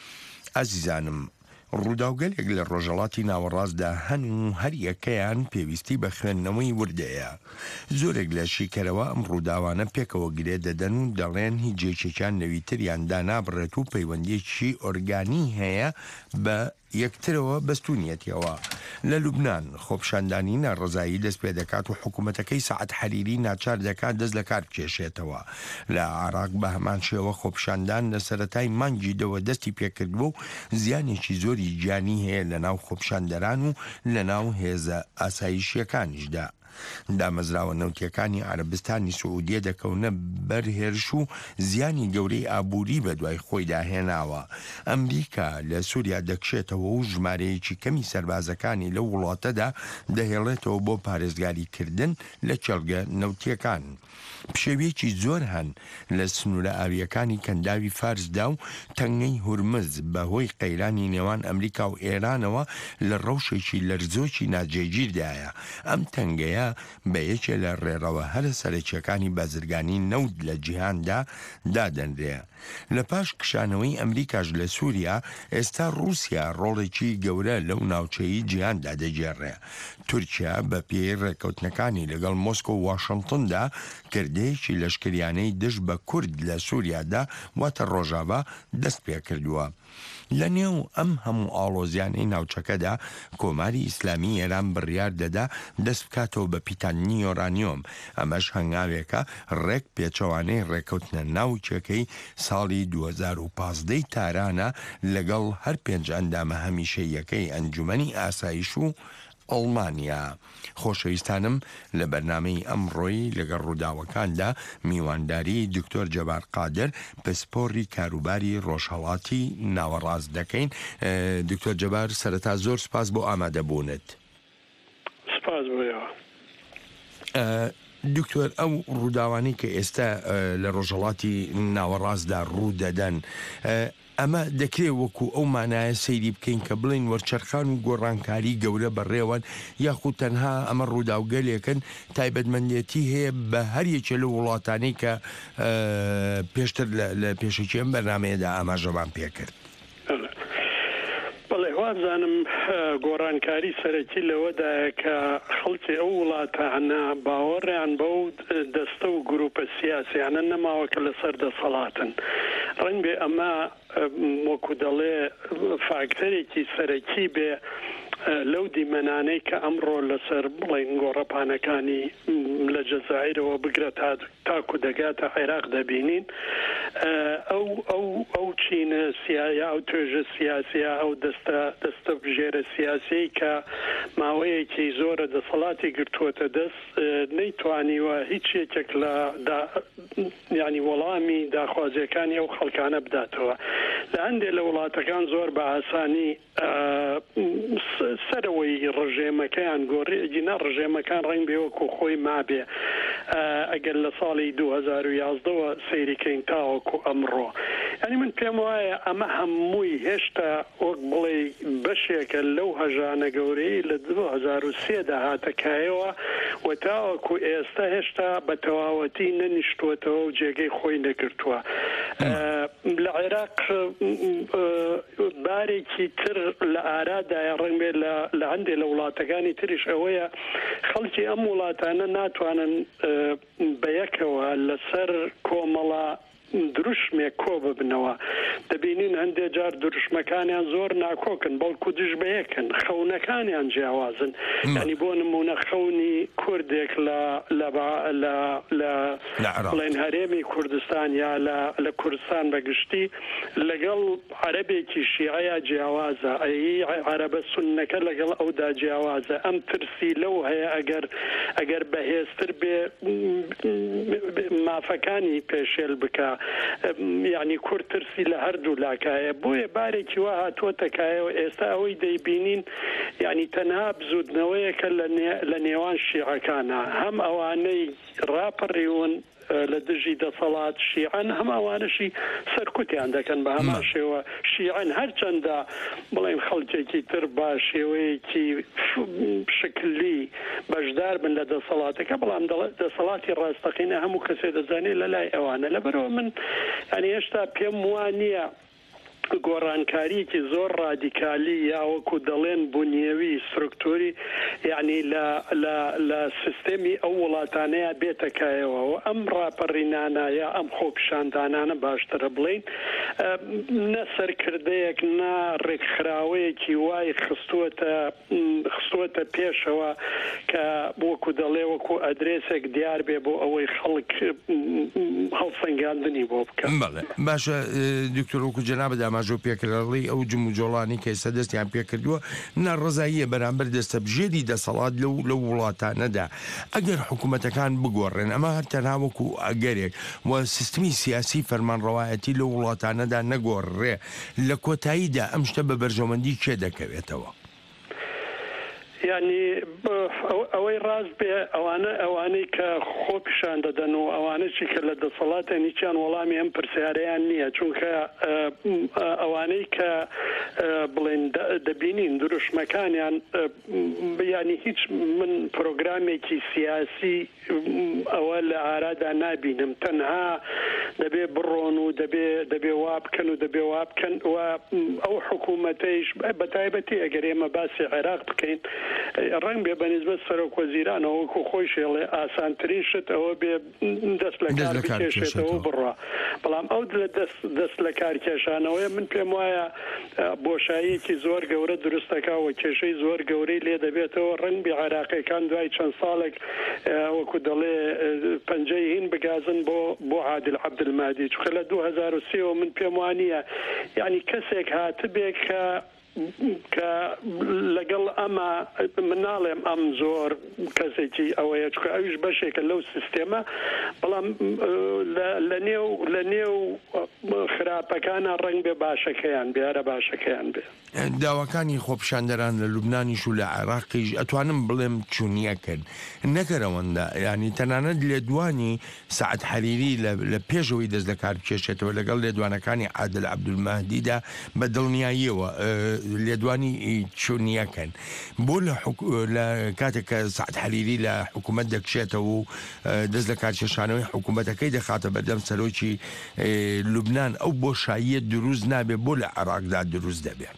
ئازیزانم، ڕووداوگەلێک لە ڕۆژەڵاتی ناوەڕاستدا هەن و هەر یەکەیان پێویستی بە خوێندنەوەی وردەیە. زۆرێک لە شیکەرەوە ئەم ڕووداوانە پێکەوە گرێ دەدەن و دەڵێن هیچ جێچێکیان نەویتریاندا نابڕێت و پەیوەندیەکی ئۆرگانی هەیە بە یەکترەوە بەستونیەتەوە. لە لوبنان خۆپشاندانی ناڕزایی دەست پێ دەکات و حکوومەتەکەی سەعەت حەریری ناچار دەکات دەست لە کار بکێشێتەوە. لە عێراق بە هەمان شێوە خۆپشاندان لە سەرەتای مانگی دەوە دەستی پێکردبوو و زیانێکی زۆری گیانی هەیە لە ناو خۆپشاندەران و لە ناو هێزە ئاسایشیەکانیشدا. دامەزراوە نەوتیەکانی عەرەبستانی سعودیە دەکەونە بەرهێرش و زیانی گەورەی ئابووری بە دوای خۆی داهێناوە. ئەمریکا لە سووریا دەکشێتەوە و ژمارەیەکی کەمی سەربازەکانی لە وڵاتەدا دەهێڵێتەوە بۆ پارێزگاریکردن لە چێلگە نەوتیەکان. پشێویەکی زۆر هەن لە سنوورە ئاویەکانی کەنداوی فارسدا و تەنگەی هورمز بەهۆی قەیرانی نێوان ئەمریکا و ئێرانەوە لە ڕەوشێکی لەرزۆکی ناجێگیردایە. ئەم تەنگەیە بە یەکێ لە ڕێڕەوە هەرە سەرەکیەکانی بازرگانی نەوت لە جیهاندا دادەنرێ. لە پاش کشانەوەی ئەمریکاش لە سووریا ئێستا رووسیا ڕۆڵێکی گەورە لەو ناوچەی جیهاندا دەجێڕێ. تورکیا بە پێی ڕێکەوتنەکانی لەگەڵ مۆسکۆ و واشنگتندا کردەیەکی لەشکریانەی دژ بە کورد لە سووریادا واتە ڕۆژاوا دەست پێ کردووە. لە نێو ئەم هەموو ئاڵۆزیانەی ناوچەکەدا کۆماری ئیسلامی ئێران بڕیار دەدا دەست بکاتەوە بە پیتانی یۆرانیۆم. ئەمەش هەنگاوێکە ڕێک پێچەوانەی ڕێکەوتنە ناوچەکەی ساڵی دوو هەزار و پانزدە تارانە لەگەڵ هەر پێنج ئەندامە هەمیشەیەکەی ئەنجومەنی ئاسایش و ئەڵمانیا. خۆشەویستانم، لە بەرنامەی ئەمڕۆی لەگەڵ ڕووداوەکاندا میوانداری دکتۆر جەبار قادر پسپۆڕی کاروباری ڕۆژهەڵاتی ناوەڕاست دەکەین. دکتۆر جەبار، سەرەتا زۆر سپاس بۆ ئامادەبوونت. سپاس بۆیەوە. دکتۆر، ئەو ڕووداوانی کە ئێستا لە ڕۆژهەڵاتی ناوەڕاستدا ڕوو دەدەن، ئەمە دەکرێت وەکو ئەو مانایە سەیری بکەین کە بڵین وەرچەرخان و گۆڕانکاری گەورە بەڕێوەن، یاخود تەنها ئەمە ڕووداوگەلێکن تایبەتمەندێتی هەیە بە هەریەکێ لە وڵاتانی کە پێشتر لە پێشەکی ئەم بەرنامەیەدا ئاماژەمان پێکرد. بەڵێ وابزانم گۆڕانکاری سەرەکی لەوەدایە کە خەڵکی ئەو وڵاتانە باوەڕیان بەو دەستە و گروپە سیاسیانە نەماوەکە لەسەر دەسەڵاتن. ڕەنگ بێ ئەمە وەکو دەڵێ فاکتەرێکی سەرەکی بێ لەو دیمەنانەی کە ئەمڕۆ لەسەر بڵین گۆڕەپانەکانی لە جەزائیرەوە بگرە تاکو دەگاتە عێراق دەبینین. ئەو ئەو ئەو چینە سیایا ئەو توێژە سیاسیە ئەو دەستە دەستە بژێرە سیاسی کە ماوەیەکی زۆرە دەسەڵاتی گرتووەتە دەست نەیتوانیوە هیچ یەکێک لە ینی وەڵامی داخوازیەکانی ئەو خەڵکانە بداتەوە. لە هەندێک لە وڵاتەکان زۆر بە ئاسانی سەرەوەی ڕژێمەکەیان گۆڕیگینا ڕژێمەکان ڕنگ بێوەکو خۆی مابێ ئەگەر لە ساڵی دوو هەزار و یازدەوە سەیریکەین تاوەکو ئەمڕۆ. ینی من پێم وایە ئەمە هەمووی هێشتا وەک بڵێ بەشێکە لەو هەژانە گەورەی لە دوو هەزار و سێدا هاتەکایەوە و تاوەکو ئێستا هێشتا بە تەواوەتی نەنیشتووەتەوە و جێگەی خۆی نەگرتووە. لە عێراق بارێکی تر لە ئارادایە ڕنگ بێ لە هەندێک لە وڵاتەکانی تریش ئەوەیە خەڵکی ئەم وڵاتانە ناتوانن بەیەکەوە لەسەر کۆمەڵە دروشم ڕسمێک کۆ ببنەوە دەبینین هەندێک جار دروشمەکانیان زۆر ناکۆکن بەڵکو دژ بەیەکن خەونەکانیان جیاوازن ینی بۆ نمونە خەونی کوردێک لە بڵێن هەرێمی کوردستان یا لە کوردستان بەگشتی لەگەڵ عەرەبێکی شیعەیە جیاوازە ئەی عەرەبە سوننەکە لەگەڵ ئەودا جیاوازە ئەم ترسی لەو هەیە ئەگەر ئەگەر بەهێزتر بێ مافەکانی پێشێل بکە یعنی کورد ترسی لە هەردوو لاکایە بۆیە بارێکی وا هاتووەتەکایەوە ئێستا ئەوەی دەیبینین یعنی تەنها بزودنەوەیەکە لە نێوان شیعەکانە هەم ئەوانەی ڕاپەڕیون لە دژی دەسەڵات شیعەن هەم ئەوانەشی سەرکوتیان دەکەن بە هەمان شێوە شیعەن هەرچەندە بڵێن خەڵکێکی تر با شێوەیەکی شکلی بەشدار بن لە دەسەڵاتەکە بەڵام دەسەڵاتی ڕاستەقینە هەموو کەسێ دەزانێت لە لای ئەوانە لەبەرەوە من ینی هێشتا پێم وانە گۆڕانکاریەکی زۆر ڕادیکالی یاوەکو دەڵێن بوونیەوی سترکتوری یعنی لە سیستەمی ئەو وڵاتانەیە بێتەکایەوە و ئەم ڕاپەڕینانە یا ئەم خۆپیشاندانانە باشترە بڵین نە سەرکردەیەک نا ڕێکخراوەیەکی وای خستووەتە پێشەوە کە وەکو دەڵێ وەکو ئەدرێسێک دیار بێ بۆ ئەوەی خەڵک هەڵسەنگاندنی بۆ بکەن. باشە دکتۆر وەکو جەنابە ماژۆ پێکراڵی ئەو جم و جۆڵانی کە ئێستا دەستیان پێکردووە ناڕزاییە بەرامبەر دەستە بژێری دەسەڵات لەو وڵاتانەدا ئەگەر حکوومەتەکان بگۆڕێن ئەمە هەر تەنها وەکو ئەگەرێک و سیستمی سیاسی فەرمانڕەوایەتی لە وڵاتانەدا نەگۆڕێ لە کۆتاییدا ئەم شتە بە بەرژەوەندی کێ دەکەوێتەوە؟ یعنی ئەوەی ڕاست بێ ئەوانە ئەوانەی کە خۆپیشان دەدەن و ئەوانەی کە لە دەسەڵاتە نیچیان وەڵامی ئەم پرسیارەیان نییە چونکە ئەوانەی کە بڵێن دەبینین دروشمەکانیان ینی هیچ من پرۆگرامێکی سیاسی ئەوە لە ئارادا نابینم تەنها دەبێ بڕۆن و دەبێ وا بکەن و دەبێ وا بکەن و ئەو حکوومەتەیش بەتایبەتی ئەگەر ئێمە باسی عێراق بکەین ڕنگ بێ بەنسبەت سەرۆک وەزیرانەوە وەکو خۆی شێڵێ ئاسانترین شت ئەوە بێ دەست لە کار بکێشێتەوە بڕوا بەڵام ئەو دەست لە کارکێشانەوەی من پێم وایە بۆشاییەکی زۆر گەورە دروستەکەوە کێشەی زۆر گەورەی لێ دەبێتەوە ڕنگ بێ عێراقیەکان دوای چەند ساڵێک وەکو دەڵێ پەنجەی هین بگازن بۆ بۆ عادل عەبدولمادی چونکە لە دوو هەزار و سێ من پێم وانییە یعنی کەسێک هاتبێ کە کە لەگەڵ ئەمە مناڵێم ئەم زۆر کەسێکی ئەوەیە چکە ئەویش بەشێکە لەو سیستێمە بەڵام لە نێو لە نێو خراپەکانە ڕنگ بێ باشەکەیان بێرە باشەکەیان بێ. داواکانی خۆپیشاندەران لە لوبنانیش و لە عێراقیش ئەتوانم بڵێم چوونیەکەن نەکەرەوەندا ینی تەنانەت لێدوانی سەعەد حەریری لە پێشەوەی دەست لە کار بکێشێتەوە لەگەڵ لێدوانەکانی عادل عەبدولمەهدیدا بە دڵنیاییەوە لێدوانی چوونیەکەن بۆ لە کاتێک کە سەعەد حەریری لە حکوومەت دەکشێتەوە و دەست لە کارکێشانەوەی حکوومەتەکەی دەخاتە بەردەم سەرۆکی لوبنان ئەو بۆشاییە دروست نابێت بۆ لە عێراقدا دروست دەبێت.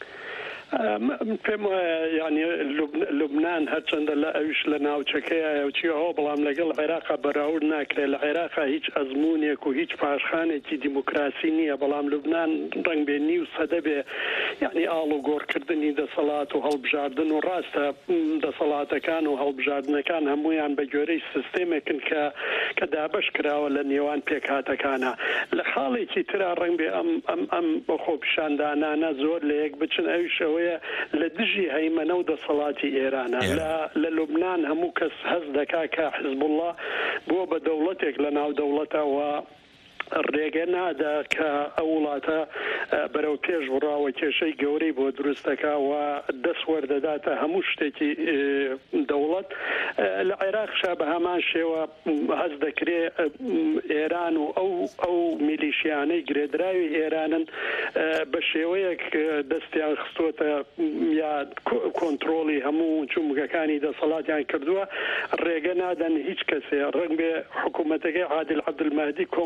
پێم وایە ینی لوبنان هەرچەندە لە ئەویش لە ناوچەکەیە چیەوە بەڵام لەگەڵ عێراقا بەراورد ناکرێت لە عێراقا هیچ ئەزمونێک و هیچ پاشخانێکی دیموکراسی نییە بەڵام لوبنان ڕنگ بێ نیو سەدە بێ یعنی ئاڵ و گۆڕکردنی دەسەڵات و هەڵبژاردن و ڕاستە دەسەڵاتەکان و هەڵبژاردنەکان هەمویان بە گوێرەی سیستێمێکن کە کە دابەش کراوە لە نێوان پێکهاتەکانە لە خاڵێکی ترا ڕنگ بێ ئەم ئەم ئەم بە خۆپیشاندانانە زۆر لە یەک بچن ئەویشەوەیە لە دژی هەیمەنە و دەسەڵاتی ئێرانە لە لوبنان هەموو کەس هەست دەکا کە حیزب الله بۆ بە دەوڵەتێک لە ناو دەوڵەتەوە ڕێگە نادا کە ئەو وڵاتە بەرەو پێش بڕاوە کێشەی گەورەی بۆ دروستەکە و دەست وەردەداتە هەموو شتێکی دەوڵەت لە عێراقشا بە هەمان شێوە هەست دەکرێ ئێران و ئەو ئەو میلیشیانەی گرێدراوی ئێرانن بە شێوەیەک دەستیان خستوتە یا کۆنتترۆلی هەموو جومگەکانی دەسەڵاتیان کردووە ڕێگە نادەن هیچ کەسێ ڕنگ بێ حکوومەتەکەی عادل عەبدولمەهدی کۆمەڵێ پرۆ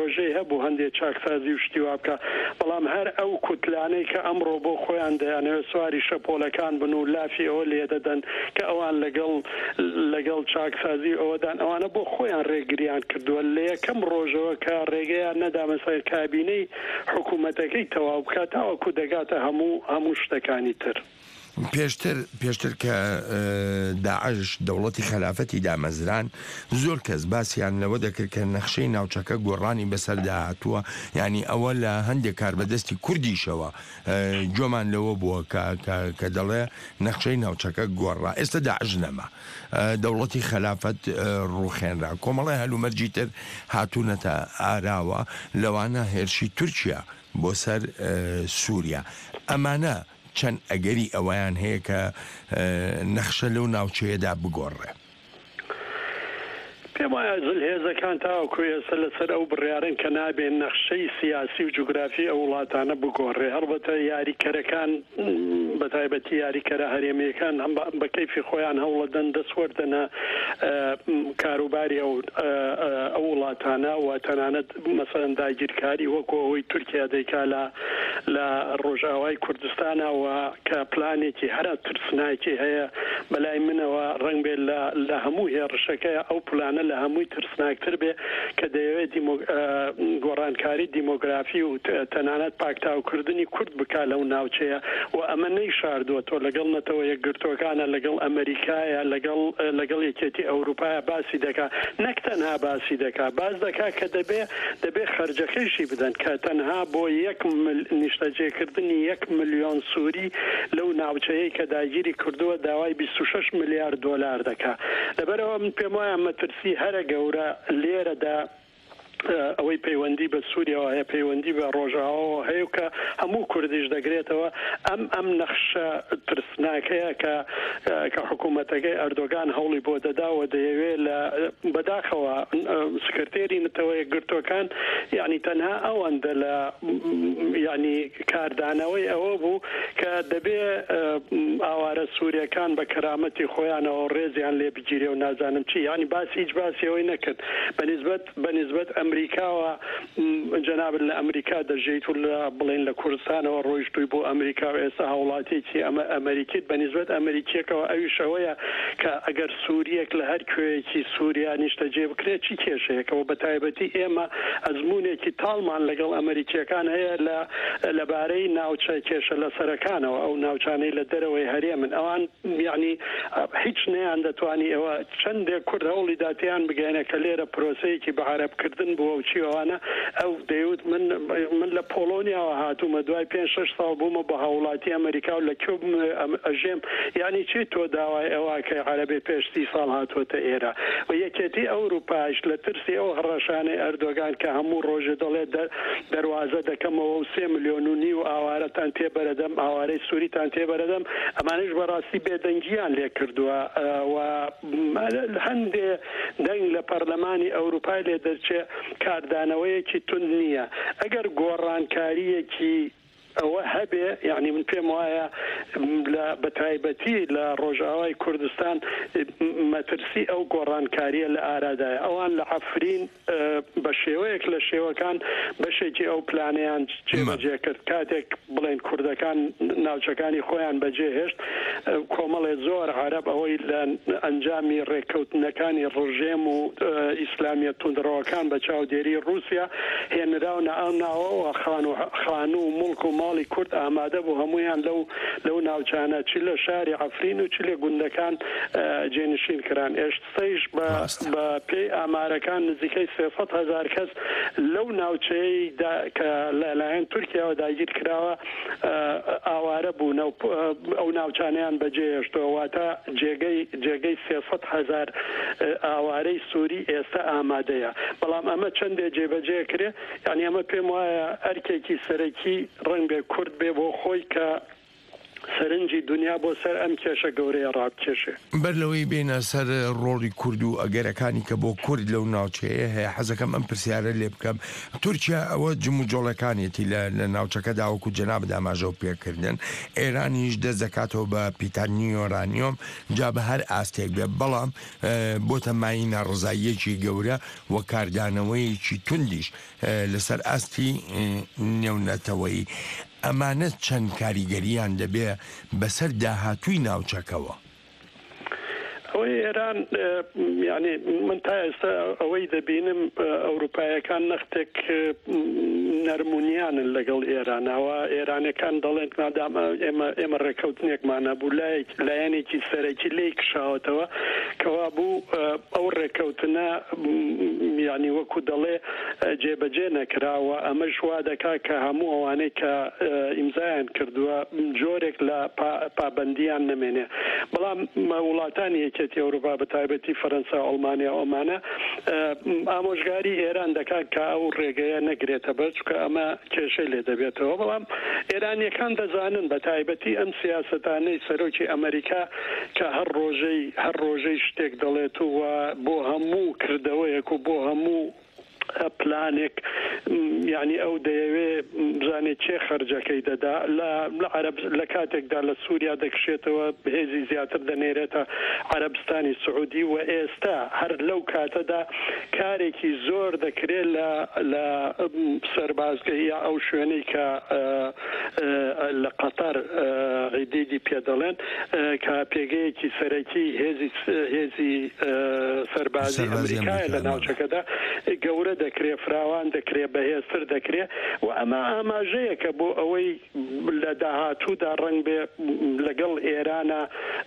پرۆژەی هەبوو هەندێک چاکسازی و شتی وا بکە بەڵام هەر ئەو کوتلانەی کە ئەمڕۆ بۆ خۆیان دەیانەوێت سواری شەپۆلەکان بن و لافی ئەوە لێ دەدەن کە ئەوان لەگەڵ لەگەڵ چاکسازی ئەوەدان ئەوانە بۆ خۆیان ڕێگریان کردووە لە یەکەم ڕۆژەوە کە ڕێگەیان نەدامەسەر کابینەی حکوومەتەکەی تەواو بکات تاوەکو دەگاتە هەموو هەموو شتەکانی تر. پێشتر پێشتر کە داعش دەوڵەتی خلافەتی دامەزران زۆر کەس باسییان لەوە دەکرد کە نەخشەی ناوچەکە گۆڕانی بەسەردا هاتووە یعنی ئەوە لە هەندێک کاربەدەستی کوردیشەوە جۆمان لەوە بووە کە دەڵێ نەخشەی ناوچەکە گۆڕا ئێستا داعش نەما دەوڵەتی خلافەت ڕوخێنرا کۆمەڵی هەلومەرجی تر هاتوونەتە ئاراوە لەوانە هێرشی تورکیا بۆ سەر سووریا ئەمانە چەند ئەگەری ئەویان هەیە کە نەخشە لەو ناوچەیەدا بگۆڕێ. پێم وایە هێزەکان تاوەکو ئێستا لەسەر ئەو بڕیارن کە نابێن نەخشەی سیاسی و جوگرافی ئەو وڵاتانە بگۆڕێ هەڵبەتە یاریکەرەکان بەتایبەتی یاریکەرە هەرێمیەکان هەم بە کەیفی خۆیان هەوڵەدەن دەسوەردەنە کاروباری ئەو وڵاتانە و تەنانەت مەسەڵەن داگیرکاری وەکو ئەوەی تورکیا دەیکا لە ڕۆژاوای کوردستانەوە کە پلانێکی هەرە ترسناکی هەیە بەلای منەوە ڕەنگ بێت لە هەموو هێڕشەکەی ئەو پلانە لە هەمووی ترسناکتر بێ کە دەیەوێت گۆڕانکاری دیمۆگرافی و تەنانەت پاکتاوکردنی کورد بکا لەو ناوچەیە و ئەمە نەی شاردووە تۆ لەگەڵ نەتەوە یەکگرتوەکانە لەگەڵ ئەمریکایە لەگەڵ لەگەڵ یەکێتی ئەوروپایە باسی دەکا نەک تەنها باسی دەکا باز دەکا کە دەبێ دەبێ خەرجەکەیشی بدەن کە تەنها بۆ یەک نیشتەجێکردنی یەک ملیۆن سووری لەو ناوچەیە کە داگیری کردووە داوای بیست و شەش ملیارد دۆلار دەکا لەبەرەوە من پێم وایە مەترسی هەرە گەورە لێرەدا ئەوەی پەیوەندی بە سووریەوە هەیە پەیوەندی بە ڕۆژاوەوە هەیە کە هەموو کوردیش دەگرێتەوە ئەم ئەم نەخشە ترسناکەیە کە کە حکوومەتەکەی ئەردۆگان هەوڵی بۆ دەداوە دەیەوێت لە بەداخەوە سکرتێری نەتەوە یەکگرتوەکان یعنی تەنها ئەوەندە لە ینی کاردانەوەی ئەوە بوو کە دەبێ ئاوارە سووریەکان بە کەرامەتی خۆیانەوە ڕێزیان لێ بگیرێ و نازانم چی ینی باسی هیچ باسیەوەی نەکرد بەنسبەت بەنسبەت ئەمریکاوە جەنابن لە ئەمریکا دەژیت و لە بڵێن لە کوردستانەوە ڕۆیشتووی بۆ ئەمریکا و ئێستا هاوڵاتێکی ئەمە ئەمریکیت بەنسبەت ئەمریکیەکەوە ئەویشەوەیە کە ئەگەر سووریەک لە هەر کوێیەکی سووریا نیشتەجێ بکرێت چی کێشەیەکەوە بە تایبەتی ئێمە ئەزمونێکی تاڵمان لەگەڵ ئەمریکیەکان هەیە لە لەبارەی ناوچە کێشە لە سەرەکانەوە ئەو ناوچانەی لە دەرەوەی هەرێمن ئەوان یعنی هیچ نەیان دەتوانی ئەوە چەندێک کورد هەوڵی داتیان بگەێنە کە لێرە پرۆسەیەکی بە عەرەبکردن بووە و چیوانە ئەو دەیوت من من لە پۆلۆنیاوە هاتوومە دوای پێنج شەش ساڵ بوومە بە هاوڵاتی ئەمریکا و لە کێو ئەژێم ینی چی تۆ داوای ئەوواکە عەرەبی پێش سی ساڵ هاتووەتە ئێرە و یەکێتی ئەوروپاش لە ترسی ئەو هەڕەشانەی ئەردۆگان کە هەموو ڕۆژە دەڵێت دەواازە دەکەمەوە و سێ ملیۆن و نی و ئاوارەتان تێبەرەدەم ئاوارەی سووریتان تێبەرەدەم ئەمانش بەڕاستی بێدەنگیان لێ کردووە و هەندێ دەنگ لە پەرلەمانی ئەوروپای لێ دەرچێ کاردانەوەیەکی تند نییە ئەگەر گۆڕانکاریەکی ئەوە هەبێ یعنی من پێم وایە بە تایبەتی لە ڕۆژاوای کوردستان مەترسی ئەو گۆڕانکاریە لە ئارادایە ئەوان لە عەفرین بە شێوەیەک لە شێوەکان بەشێکی ئەو پلانیان جێبەجێ کرد کاتێک بڵێن کوردەکان ناوچەکانی خۆیان بەجێهێشت کۆمەڵێ زۆر عەرەب ئەوەی لە ئەنجامی ڕێککەوتنەکانی ڕژێم و ئیسلامیە توندڕەوەکان بە چاودێری رووسیا هێنراونە ئەو ناوەوە خان و مڵک و ماڵی کورد ئامادە بوو هەمویان لەو لەو ناوچانە چی لە شاری عەفرین و چی لە گوندەکان جێنشین کران ئێشتەیش بە پێی ئامارەکان نزیکەی سێسەد هەزار کەس لەو ناوچەی کە لەلایەن تورکیاوە داگیر کراوە ئاوارە بوون ئەو ناوچانیان بەجێهێشتەوە واتە جێگەی جێگەی سێسەد هەزار ئاوارەی سووری ئێستا ئامادەیە بەڵام ئەمە چەندێ جێبەجێ کرێ یعنی ئەمە پێم وایە ئەرکێکی سەرەکی ڕەنگ بێ کورد بێ بۆ خۆی کە سەرنجی دنیا بۆ سەر ئەم کێشە گەورەیە ڕابکێشێ بەر لەوەی بینە سەر ڕۆڵی کورد و ئەگەرەکانی کە بۆ کورد لەو ناوچەیە هەیە حەزەکەم ئەم پرسیارە لێ بکەم تورکیا ئەوە جم و جۆڵەکانێتی لە ناوچەکەدا وەکو جەناب داماژە و پێکردن ئێرانیش دەست دەکاتەوە بە پیتانی ئۆرانیۆم جا بە هەر ئاستێک بێ بەڵام بۆتە ماینە ڕزاییەکی گەورە وە کاردانەوەیکی توندیش لەسەر ئاستی نێونەتەوەی ئەمانە چەند کاریگەریان دەبێ بەسەر داهاتووی ناوچەکەوە ئەوەی ئێران یعنی من تا ئێستا ئەوەی دەبینم ئەوروپایەکان نەختێک نەرمونیانن لەگەڵ ئێرانەوە ئێرانەکان دەڵێن مادام ئێمە ئێمە ڕێکەوتنێکمانە بوو لایەنێکی سەرەکی لی کشاوەتەوە کەوا بوو ئەو ڕێکەوتنە یعنی وەکو دەڵێ جێبەجێ نەکراوە ئەمە ژوا دەکا کە هەموو ئەوانەی کە ئیمزایان کردووە جۆرێک لە پابەندیان نەمێنێ بەڵام وڵاتانی یەکێتی ئەوروپا بە تایبەتی فەرەنسا ئەڵمانیا ئۆمانە ئامۆژگاری ئێران دەکات کە ئەو ڕێگەیە نەگرێتە بەر چکە ئەمە کێشەی لێ دەبێتەوە بەڵام ئێرانیەکان دەزانن بە تایبەتی ئەم سیاسەتانەی سەرۆکی ئەمریکا کە هەر ڕۆژەی هەر ڕۆژەی شتێک دەڵێت و بۆ هەموو کردەوەیەک و بۆ هەموو پلانێک یعنی ئەو دەیەوێ بزانێت چێ خەرجەکەی دەدا لە عەرب لە کاتێکدا لە سووریا دەکشێتەوە هێزی زیاتر دەنێرێتە عەربستانی سعودی و ئێستا هەر لەو کاتەدا کارێکی زۆر دەکرێت لە سەربازگەهی ئەو شوێنەی کە لە قەتەر عیدیدی پێ دەڵێن کە پێگەیەکی سەرەکی هێزی هێزی سەربازی ئەمریکایە لە ناوچەکەدا گەورە دەکرێت فراوان دەکرێت بەهێزتر دەکرێت و ئەمە ئاماژەیەکە بۆ ئەوەی لە داهاتوودا ڕنگ بێ لەگەڵ ئێرانە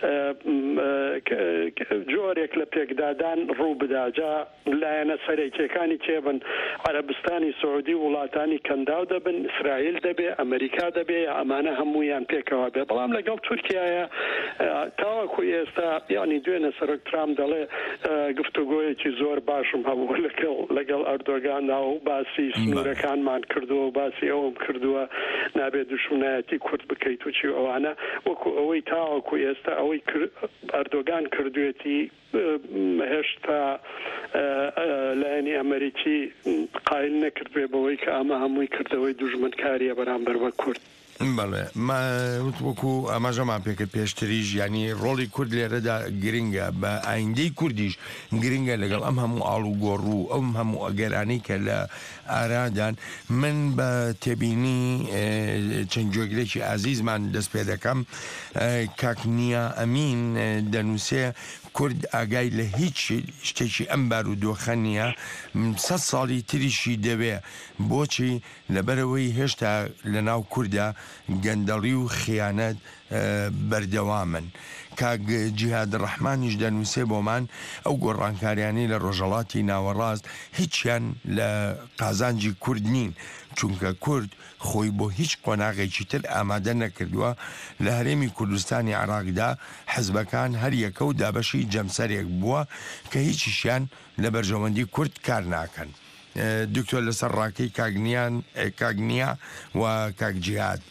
جۆرێک لە پێکدادان ڕوو بداجا لایەنە سەرەکیەکانی چێبن عەربستانی سعودی وڵاتانی کەنداو دەبن ئیسرائیل دەبێ ئەمریکا دەبێ ئەمانە هەمویان پێکەوە بێ بەڵام لەگەڵ تورکیایە تاوەکو ئێستا یعنی دوێنە سەرۆک ترامپ دەڵێ گفتوگۆیەکی زۆر باشم هەبوو لەگەڵ ئەردۆگاندا و باسی سنوورەکانمان کردووە و باسی ئەوم کردووە نابێت دوشمنایەتی کورد بکەیت و چی ئەوانە وەکو ئەوەی تاوەکو ئێستا ئەوەی ئەردۆگان کردوێتی هێشتا لایەنی ئەمریکی قایل نەکردوێ بەوەی کە ئەمە هەمووی کردەوەی دوژمنکاریە بەرامبەر بە کورد بەڵێ وەکو ئاماژەمان پێکرد پێشتریش ینی ڕۆڵی کورد لێرەدا گرنگە بە ئایندەی کوردیش گرنگە لەگەڵ ئەم هەموو ئاڵ و گۆڕ و ئەم هەموو ئەگەرانەی کە لە ئارادان من بە تێبینی چەند جۆگرێکی ئازیزمان دەست پێ دەکەم کاکنیا ئەمین دەنووسێ کورد ئاگای لە هیچ شتێکی ئەم بارودۆخە نییە سەد ساڵی تریشی دەوێ بۆچی لەبەرەوەی هێشتا لە ناو کووردا گەندەڵی و خیانەت بەردەوامن کاک جیهاد ڕەحمانیش دەنووسێ بۆمان ئەو گۆڕانکاریانی لە ڕۆژەڵاتی ناوەڕاست هیچیان لە قازانجی کورد نین چونکە کورد خۆی بۆ هیچ قۆناغێکی تر ئامادە نەکردووە لە هەرێمی کوردستانی عێراقدا حزبەکان هەر یەکە و دابەشی جەمسەرێک بووە کە هیچیشیان لە بەرژەوەندی کورد کار ناکەن دکتۆر لەسەر ڕاکەی کاگنیان کاگنیا و کاک جیهاد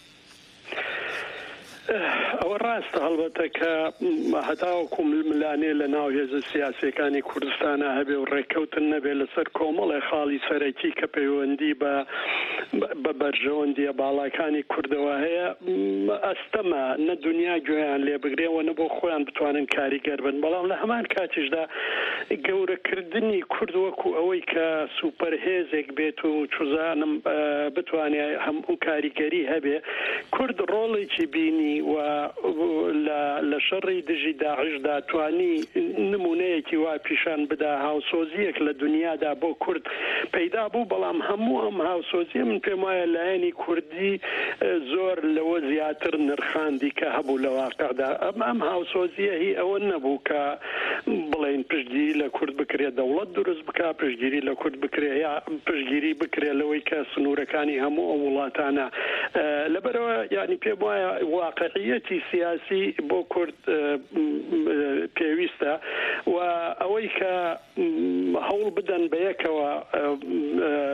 ئەوە ڕاستە هەڵبەتە کە هەتاوەکو ململانێ لە ناو هێزە سیاسیەکانی کوردستانە هەبێ و ڕێکەوتن نەبێت لەسەر کۆمەڵی خاڵی سەرەکی کە پەیوەندی بە بە بەرژەوەندیە باڵاکانی کوردەوە هەیە ئەستەمە نە دنیا گوێیان لێ بگرێەوە نە بۆ خۆیان بتوانن کاریگەر بن بەڵام لە هەمان کاتیشدا گەورەکردنی کورد وەکو ئەوەی کە سوپەرهێزێک بێت و چوزانم بتوانێت هەموو کاریگەری هەبێ کورد ڕۆڵێکی بینی و لە شەڕی دژی داعشدا توانی نمونەیەکی وا پیشان بدا هاوسۆزیەک لە دنیادا بۆ کورد پەیدا بوو بەڵام هەموو ئەم هاوسۆزیە من پێم وایە لایەنی کوردی زۆر لەوە زیاتر نرخاندی کە هەبوو لە واقعدا ئەم ئەم هاوسۆزیە هی ئەوە نەبوو کە بڵێن پشتگیری لە کورد بکرێت دەوڵەت دروست بکە پشتگیری لە کورد بکرێت یا پشتگیری بکرێت لەوەی کە سنوورەکانی هەموو ئەو وڵاتانە لەبەرەوە یعنی پێم وایە واقعیەتی سیاسی بۆ کورد پێویستە و ئەوەی کە هەوڵ بدەن بە یەکەوە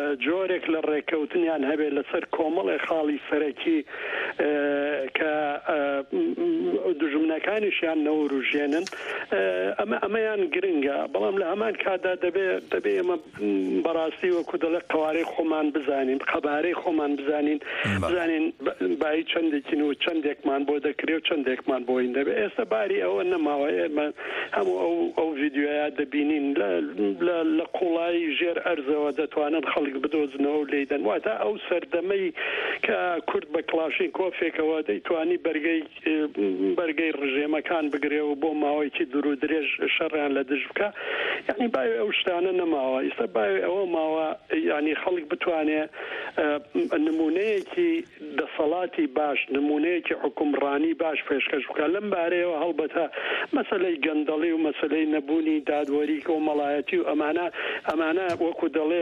جۆرێک لە ڕێکەوتنیان هەبێت لەسەر کۆمەڵی خاڵی سەرەکی کە دژمنەکانیشیان نەوروژێنن ئەمە ئەمەیان گرنگە بەڵام لە هەمان کادا دەبێت دەبێ ئێمە بەڕاستی وەکو دەڵێ قوارەی خۆمان بزانین قەبارەی خۆمان بزانین بزانین بای چەندێکین و چەندێکمان بۆ دەکرێت و چەندێکمان بۆین دەبێت ئێستا باری ئەوە نەماوە ئێمە هەموو ئەو ئەو ڤیددیویا دەبینین لە قوڵایی ژێر ئەرزەوە دەتوانن خەڵک بدۆزنەوە و لێدەن واتە ئەو سەردەمەی کە کورد بە کلاشین کۆفێکەوە دەیتوانی بەرگەی بەرگەی ڕژێمەکان بگرێ و بۆ ماوەیەکی دوور و درێژ شەڕیان لە دژ بکە یعنی باوێ ئەو شتانە نەماوە ئێستا باوێ ئەوە ماوە ینی خەڵک بتوانێت نمونەیەکی دەسەڵاتی باش نمونەیەکی حکومڕانی باش پێشکەش بکە لەم بارەیەوە هەڵبەتە مەسەلەی گەندەڵی و مەسەلەی نەبوونی دادوەری کۆمەڵایەتی و ئەمانە ئەمانە وەکو دەڵێ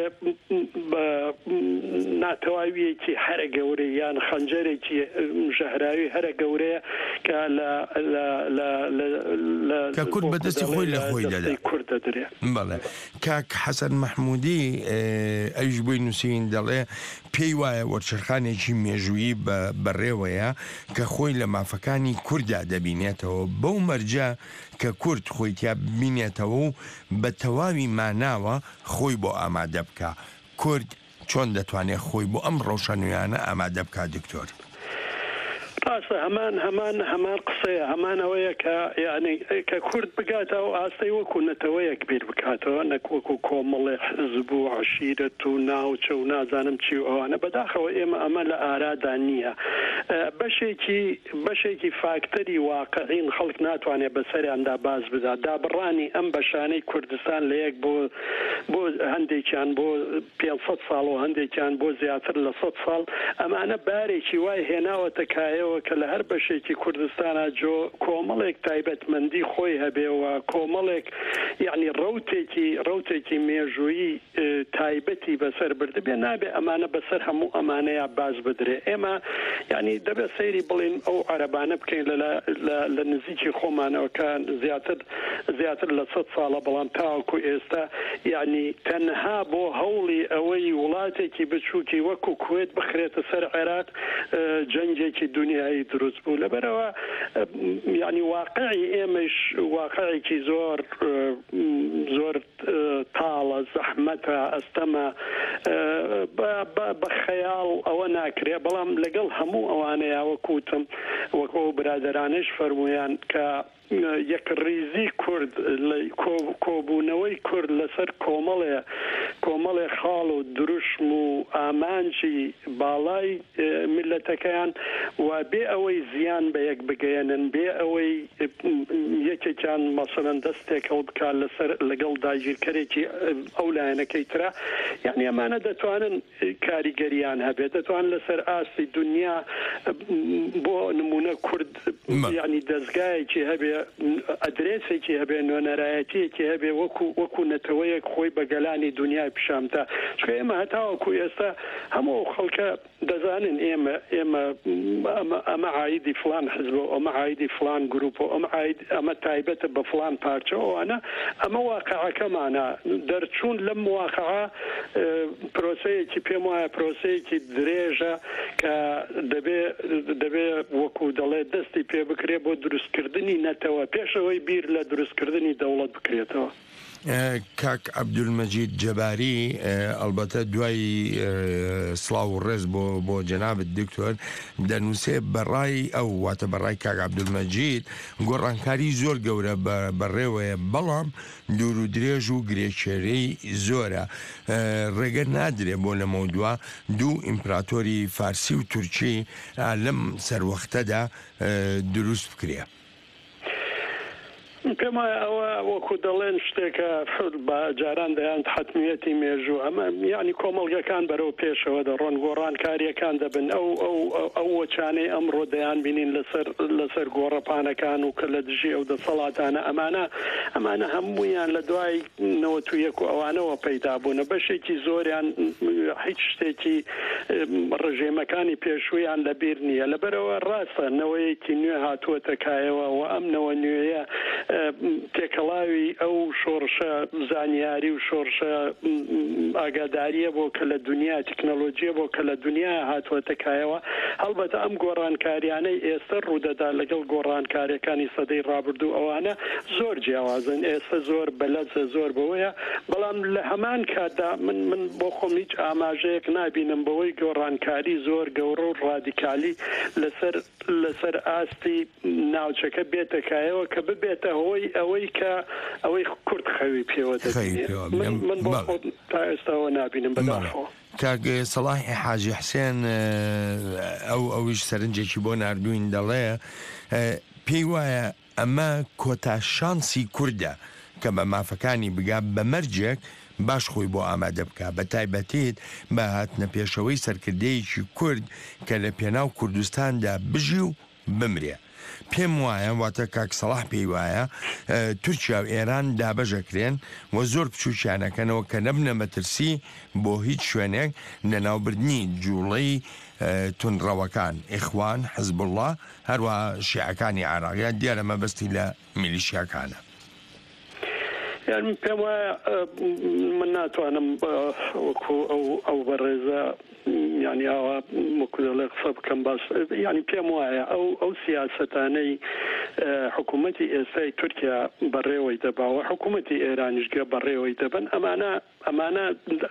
ناتەواویەکی هەرە گەورەی یان خەنجەرێکی ژەهراوی هەرە گەورەیە کە کە کورد بەدەستی خۆی لە خۆی دەدا کورد دەدرێ بەڵێ کاک حەسەن مەحموودی ئەویش بۆی نووسین دەڵێ پێی وایە وەرچەرخانێکی مێژوویی بەڕێوەیە کە خۆی لە مافەکانی کووردا دەبینێتەوە بەو مەرجە کە کورد خۆی تیا ببینێتەوە و بە تەواوی ماناوە خۆی بۆ ئامادە بکە کورد چۆن دەتوانێت خۆی بۆ ئەم ڕەوشەنویانە ئامادە بکات دکتۆر ڕاستە هەمان هەمان هەمان قسەیە هەمانەوەیە کە یعنی کە کورد بگاتەوە ئاستەی وەکو نەتەوەیەک بیر بکاتەوە نەک وەکو کۆمەڵێ حزب و عشیرەت و ناوچە و نازانم چی و ئەوانە بەداخەوە ئێمە ئەمە لە ئارادا نییە بەشێکی بەشێکی فاکتەری واقعین خەڵک ناتوانێت بەسەریاندا باز بدات دابڕانی ئەم بەشانەی کوردستان لە یەک بۆ بۆ هەندێکیان بۆ پێنج ساڵ و هەندێکیان بۆ زیاتر لە سەد ساڵ ئەمانە بارێکی وای هێناوەتە کایەوە کە لە هەر بەشێکی کوردستانە جۆ کۆمەڵێک تایبەتمەندی خۆی هەبێەوە کۆمەڵێک یعنی ڕوتێکی ڕوتێکی مێژوویی تایبەتی بەسەر بردبێ نابێ ئەمانە بەسەر هەموو ئەمانەیە باز بدرێ ئێمە ینی دەبێت سەیری بڵین ئەو عەرەبانە بکەین لە نزیکی خۆمانەوەکان زیاتر زیاتر لە سەد ساڵە بەڵام تاوەکو ئێستا یعنی تەنها بۆ هەوڵی ئەوەی وڵاتێکی بچووکی وەکو کوێت بخرێتە سەر عێراق جەنگێکی دنیایی دروست بوو لەبەرەوە یعنی واقعی ئێمەش واقعێکی زۆر زۆر تاڵە زەحمەتە ئەستەمە بە خەیاڵ ئەوە ناکرێ بەڵام لەگەڵ هەموو ئەوانەیە وەکوتم وەکو برادرانش فەرمویان کە یەکڕیزی کورد کۆبوونەوەی کورد لەسەر کۆمەڵێ کۆمەڵێ خاڵ و دروشم و ئامانجی باڵای میلەتەکەیان و بێ ئەوەی زیان بە یەک بگەێنن بێ ئەوەی یەکێکیان مەسەڵەن دەستێک هەڵ بکات لەسەر لەگەڵ داگیرکەرێکی ئەو لایەنەکەی ترا یعنی ئەمانە دەتوانن کاریگەریان هەبێت دەتوان لەسەر ئاستی دنیا بۆ نمونە کورد یعنی دەستگایەکی هەبێ ئەدرێسێکی هەبێ نوێنەرایەتیەکی هەبێ وەکو وەکو نەتەوەیەک خۆی بە گەلانی دنیای پیشامتا چکە ئێمە هەتاوەکو ئێستا هەموو خەڵکە دەزانن ئێمە ئێمە ئەمە عایدی فلان حزب و ئەمە عایدی فلان گروپ و ئەمە عاید ئەمە تایبەتە بە فلان پارچە ئەوانە ئەمە واقعەکەمانە دەرچوون لەم واقعە پرۆسەیەکی پێم وایە پرۆسەیەکی درێژە کە دەبێ دەبێ وەکو دەڵێ دەستی پێ بکرێ بۆ دروستکردنی نەتەوە پێشەوەی بیر لە دروستکردنی دەوڵەت بکرێتەوە کاک عەبدولمەجید جەباری ئەلبەتە دوای سڵاو و ڕێز بۆ بۆ جەنابەت دکتۆر دەنووسێ بەڕای ئەو واتە بەڕای کاک عەبدولمەجید گۆڕانکاری زۆر گەورە بەڕێوەیە بەڵام دوور و درێژ و گرێچێرەی زۆرە ڕێگە نادرێ بۆ لەمە دووە دوو ئیمپراتۆری فارسی و تورکی لەم سەروەختەدا دروست بکرێ پێم وایە ئەوە وەکو دەڵێن شتێکە بە جاران دەیان حتمیەتی مێژوو ئەمە یعنی کۆمەڵگەکان بەرەو پێشەوە دەڕۆن گۆڕانکاریەکان دەبن ئەو ئەو ئەو وەچانەی ئەمڕۆ دەیان بینین لەسەر لەسەر گۆڕەپانەکان و کە لە دژی ئەو دەسەڵاتانە ئەمانە ئەمانە هەموویان لە دوای نەوەت و یەک و ئەوانەوە پەیدا بوونە بەشێکی زۆریان هیچ شتێکی ڕژێمەکانی پێشوویان لەبیر نییە لەبەرەوە ڕاستە نەوەیەکی نوێ هاتووەتە کایەوە و ئەم نەوە نوێیە تێکەڵاوی ئەو شۆڕشە زانیاری و شۆڕشە ئاگاداریە بۆ کە لە دنیا تکنۆلۆژیە بۆ کە لە دنیا هاتووەتەکایەوە هەڵبەتە ئەم گۆڕانکاریانەی ئێستا ڕوودەدا لەگەڵ گۆڕانکاریەکانی سەدەی ڕابردوو ئەوانە زۆر جیاوازن ئێستا زۆر بەلەزە زۆر بەوەیە بەڵام لە هەمان کاتدا من من بۆ خۆم هیچ ئاماژەیەک نابینم بەوەی گۆڕانکاری زۆر گەورە و ڕادیکالی لەسەر لەسەر ئاستی ناوچەکە بێتەکایەوە کە ببێتە هۆی ئەوەی کە ئەوەی کورد خەوی پێوە دەبێت من بۆ خۆم تا ئێستاەوە نابینم بەداخەوە. کاک سەڵاحی حاجی حسێن ئەو ئەویش سەرنجێکی بۆ نردوین دەڵێ پێی وایە ئەمە کۆتا شانسی کووردە کە بە مافەکانی بگا بە مەرجێک باش خۆی بۆ ئامادە بکە بە تایبەتێت بە هاتنە پێشەوەی سەرکردەیەکی کورد کە لە پێناو کوردستاندا بژی و بمرێ. پێم وایە واتە کاک سەڵاح پێی وایە تورکیا و ئێران دابەژەکرێن و زۆر بچووکیانەکەنەوە کە نەبنە مەترسی بۆ هیچ شوێنێک لەناوبردنی جوڵەی تونڕەوەکان ئیخوان حزبوڵڵا هەروە شیعەکانی عێراقیان دیارە مەبەستی لە میلیشیاکانە. یعنی پێم وایە من ناتوانم وەکو ئەو بەڕێزە ینی ئەوە وەکو دەڵێ قسە بکەم باش ینی پێم وایە ئەو ئەو سیاسەتانەی حکوومەتی ئێستای تورکیا بەڕێوەی دەباوە حکوومەتی ئێرانیشگە بەڕێوەی دەبن ئەمانە ئەمانە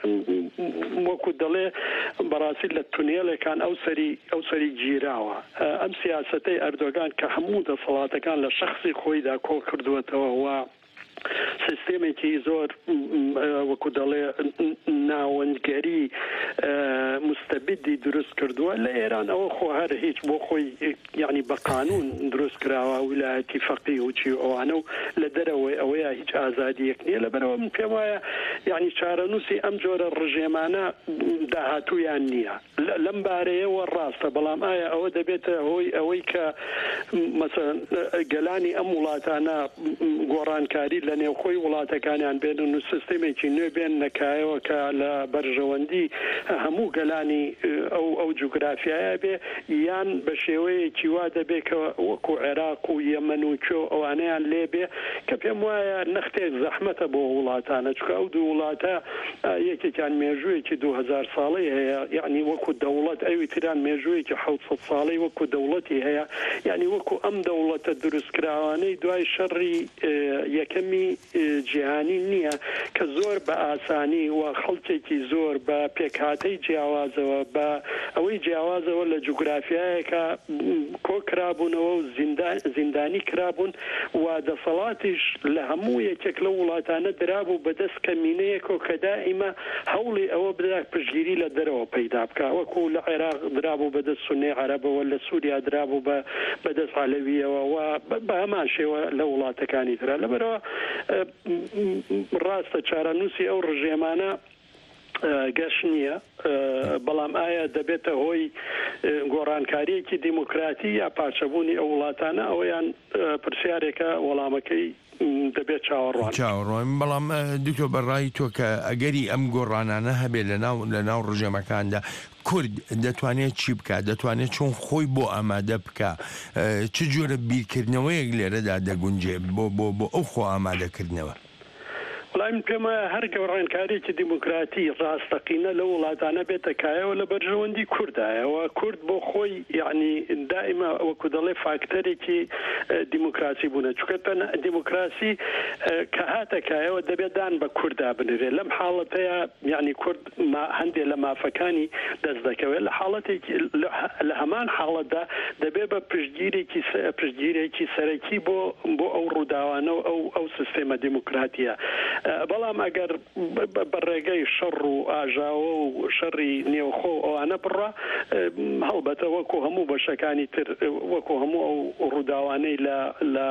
وەکو دەڵێ بەڕاستی لە تونێلێکان ئەو سەری ئەو سەری گیراوە ئەم سیاسەتەی ئەردۆگان کە هەموو دەسەڵاتەکان لە شەخصی خۆیدا کۆ کردووەتەوە و سیستێمێکی زۆر وەکو دەڵێ ناوەندگەری مستەبیدی دروست کردووە لە ئێران ئەوە خۆ هەر هیچ بۆ خۆی یعنی بە قانون دروست کراوە ویلایەتی فەقیه و چی ئەوانە و لە دەرەوەی ئەوەیە هیچ ئازادیەک نییە لەبەرەوە من پێم وایە یعنی چارەنووسی ئەم جۆرە ڕژێمانە داهاتوویان نییە لەم بارەیەوە ڕاستە بەڵام ئایا ئەوە دەبێتە هۆی ئەوەی کە مەسەڵەن گەلانی ئەم وڵاتانە گۆڕانکاری لە نێوخۆی وڵاتەکانیان بێنن و سیستێمێکی نوێ بێن نەکایەوە کە لە بەرژەوەندی هەموو گەلانی ئەو ئەو جوگرافیایە بێ یان بە شێوەیەکی وا دەبێت کە وەکو عێراق و یەمەن و کۆ ئەوانەیان لێ بێ کە پێم وایە نەختێک زەحمەتە بۆ وڵاتانە چکە ئەو دوو وڵاتە یەکێکیان مێژوویەکی دوو هەزار ساڵی هەیە یعنی وەکو دەوڵەت ئەوی تران مێژوویەکی حەوت سەد ساڵی وەکو دەوڵەتی هەیە یعنی وەکو ئەم دەوڵەتە دروستکراوانەی دوای شەڕی یەکەمی جیهانی نییە کە زۆر بە ئاسانی و خەڵکێکی زۆر بە پێکهاتەی جیاوازەوە بە ئەوەی جیاوازەوە لە جوگرافیایەکە کۆ کرابوونەوە و زیندانی کرابوون و دەسەڵاتیش لە هەموو یەکێک لە وڵاتانە درابوو بەدەست کەمینەیەکۆ کە دائیمە هەوڵی ئەوە بدات پشگیری لە دەرەوە پەیدا بکە وەکو لە عێراق درابوو بەدەست سونی عەرەبەوە لە سووریا درابوو بە بەدەست عەلەویەوە و بە هەمان شێوە لە وڵاتەکانی ترە لەبەرەوە ڕاستە چارەنووسی ئەو ڕژێمانە گەشت نییە بەڵام ئایا دەبێتە هۆی گۆڕانکاریەکی دیموکراتی یا پاچەبوونی ئەو وڵاتانە ئەویان پرسیارێکە وەڵامەکەی دەبێت چاوەڕوان چاوەڕوان بەڵام دوکتۆر بەڕای تۆ کە ئەگەری ئەم گۆڕانانە هەبێت لەناو لەناو ڕژێمەکاندا کورد دەتوانێت چی بکە دەتوانێت چۆن خۆی بۆ ئامادە بکە چ جۆرە بیرکردنەوەیەک لێرەدا دەگونجێ بۆ بۆ بۆ ئەو خۆ ئامادەکردنەوە وڵام پێمە هەر گەڕانکاریێکی دیموکراتی ڕاستەقینە لە وڵاتانە بێتەکایەوە لە بەرژەوەندی کوردایەوە کورد بۆ خۆی یعنی دائیمە وەکو دەڵێ فاکتەرێکی دیموکراسی بوونە چکە دیموکراسی کە هاتەکایەوە دەبێت دان بە کووردا بنرێ لەم حاڵەتەیە یعنی کورد هەندێک لە مافەکانی دەست دەکەوێت لە حاڵەتێکی لە هەمان حاڵەتدا دەبێت بە پشتگیرێکی پشتگیرێکی سەرەکی بۆ بۆ ئەو ڕووداوانە و ئەو ئەو سیستێمە دیموکراتیە بەڵام ئەگەر بەڕێگەی شەڕ و ئاژاوە و شەڕی نێوخۆ ئەوانە بڕە هەڵبەتە وەکو هەموو بەشەکانی تر وەکو هەموو ئەو ڕووداوانەی لە لە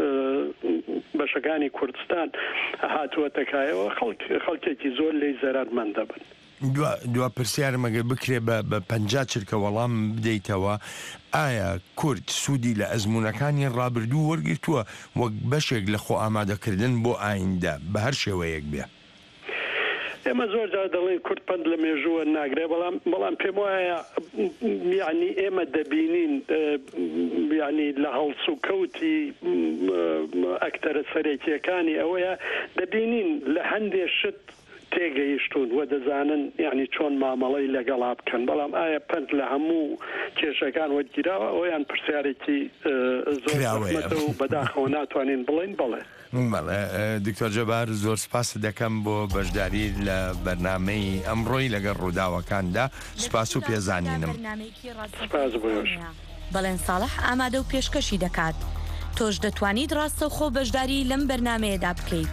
بەشەکانی کوردستان هاتووەتەکایەوە خەڵکێکی زۆر لێی زەرمەند دەبن. دوا پرسیارم ئەگەر بکرێ بە پەنجا چرکە وەڵام بدەیتەوە ئایا کورد سوودی لە ئەزمونونەکانی ڕابردوو وەرگرتووە وەک بەشێک لە خۆ ئامادەکردن بۆ ئایندا بە هەر شێوەیەک بێ ئێمە زۆر جار دەڵێن کورد پند لە مێژووە ناگرێ بەڵام بەڵام پێم وایە یعنی ئێمە دەبینین یعنی لە هەڵس و کەوتی ئەکتەرە سەرێکیەکانی ئەوەیە دەبینین لە هەندێک شت تێگەیشتون و دەزانن یعنی چۆن مامەڵەی لەگەڵا بکەن بەڵام ئایا پند لە هەموو کێشەکان وەرگیراوە ئەویان پرسیارێکی زۆر و بەداخەوە ناتوانین بڵێن بڵێ دکتۆر جەبار زۆر سپاس دەکەم بۆ بەشداری لە بەرنامەی ئەمڕۆی لەگەڵ ڕووداوەکاندا سوپاس و پێزانینم بەڵێن ساڵح ئامادە و پێشکەشی دەکات تۆش دەتوانیت ڕاستە خۆ بەشداری لەم بەرنمەیەدا بکەیت.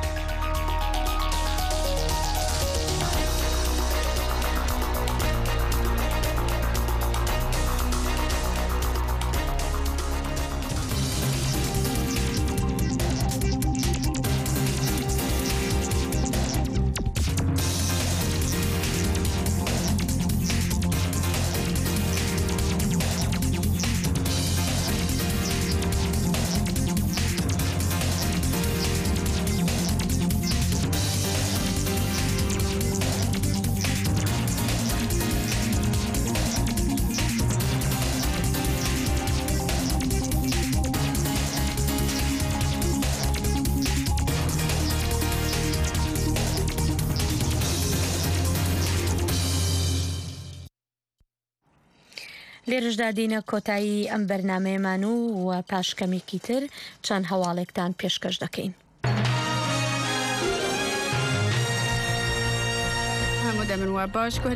لێرشدا دینە کۆتایی ئەم بەرنمەیەمان و پاشکەمێکی تر چەند هەواڵێکتان پێشکەش دەکەین. هەموو دەمن وە باش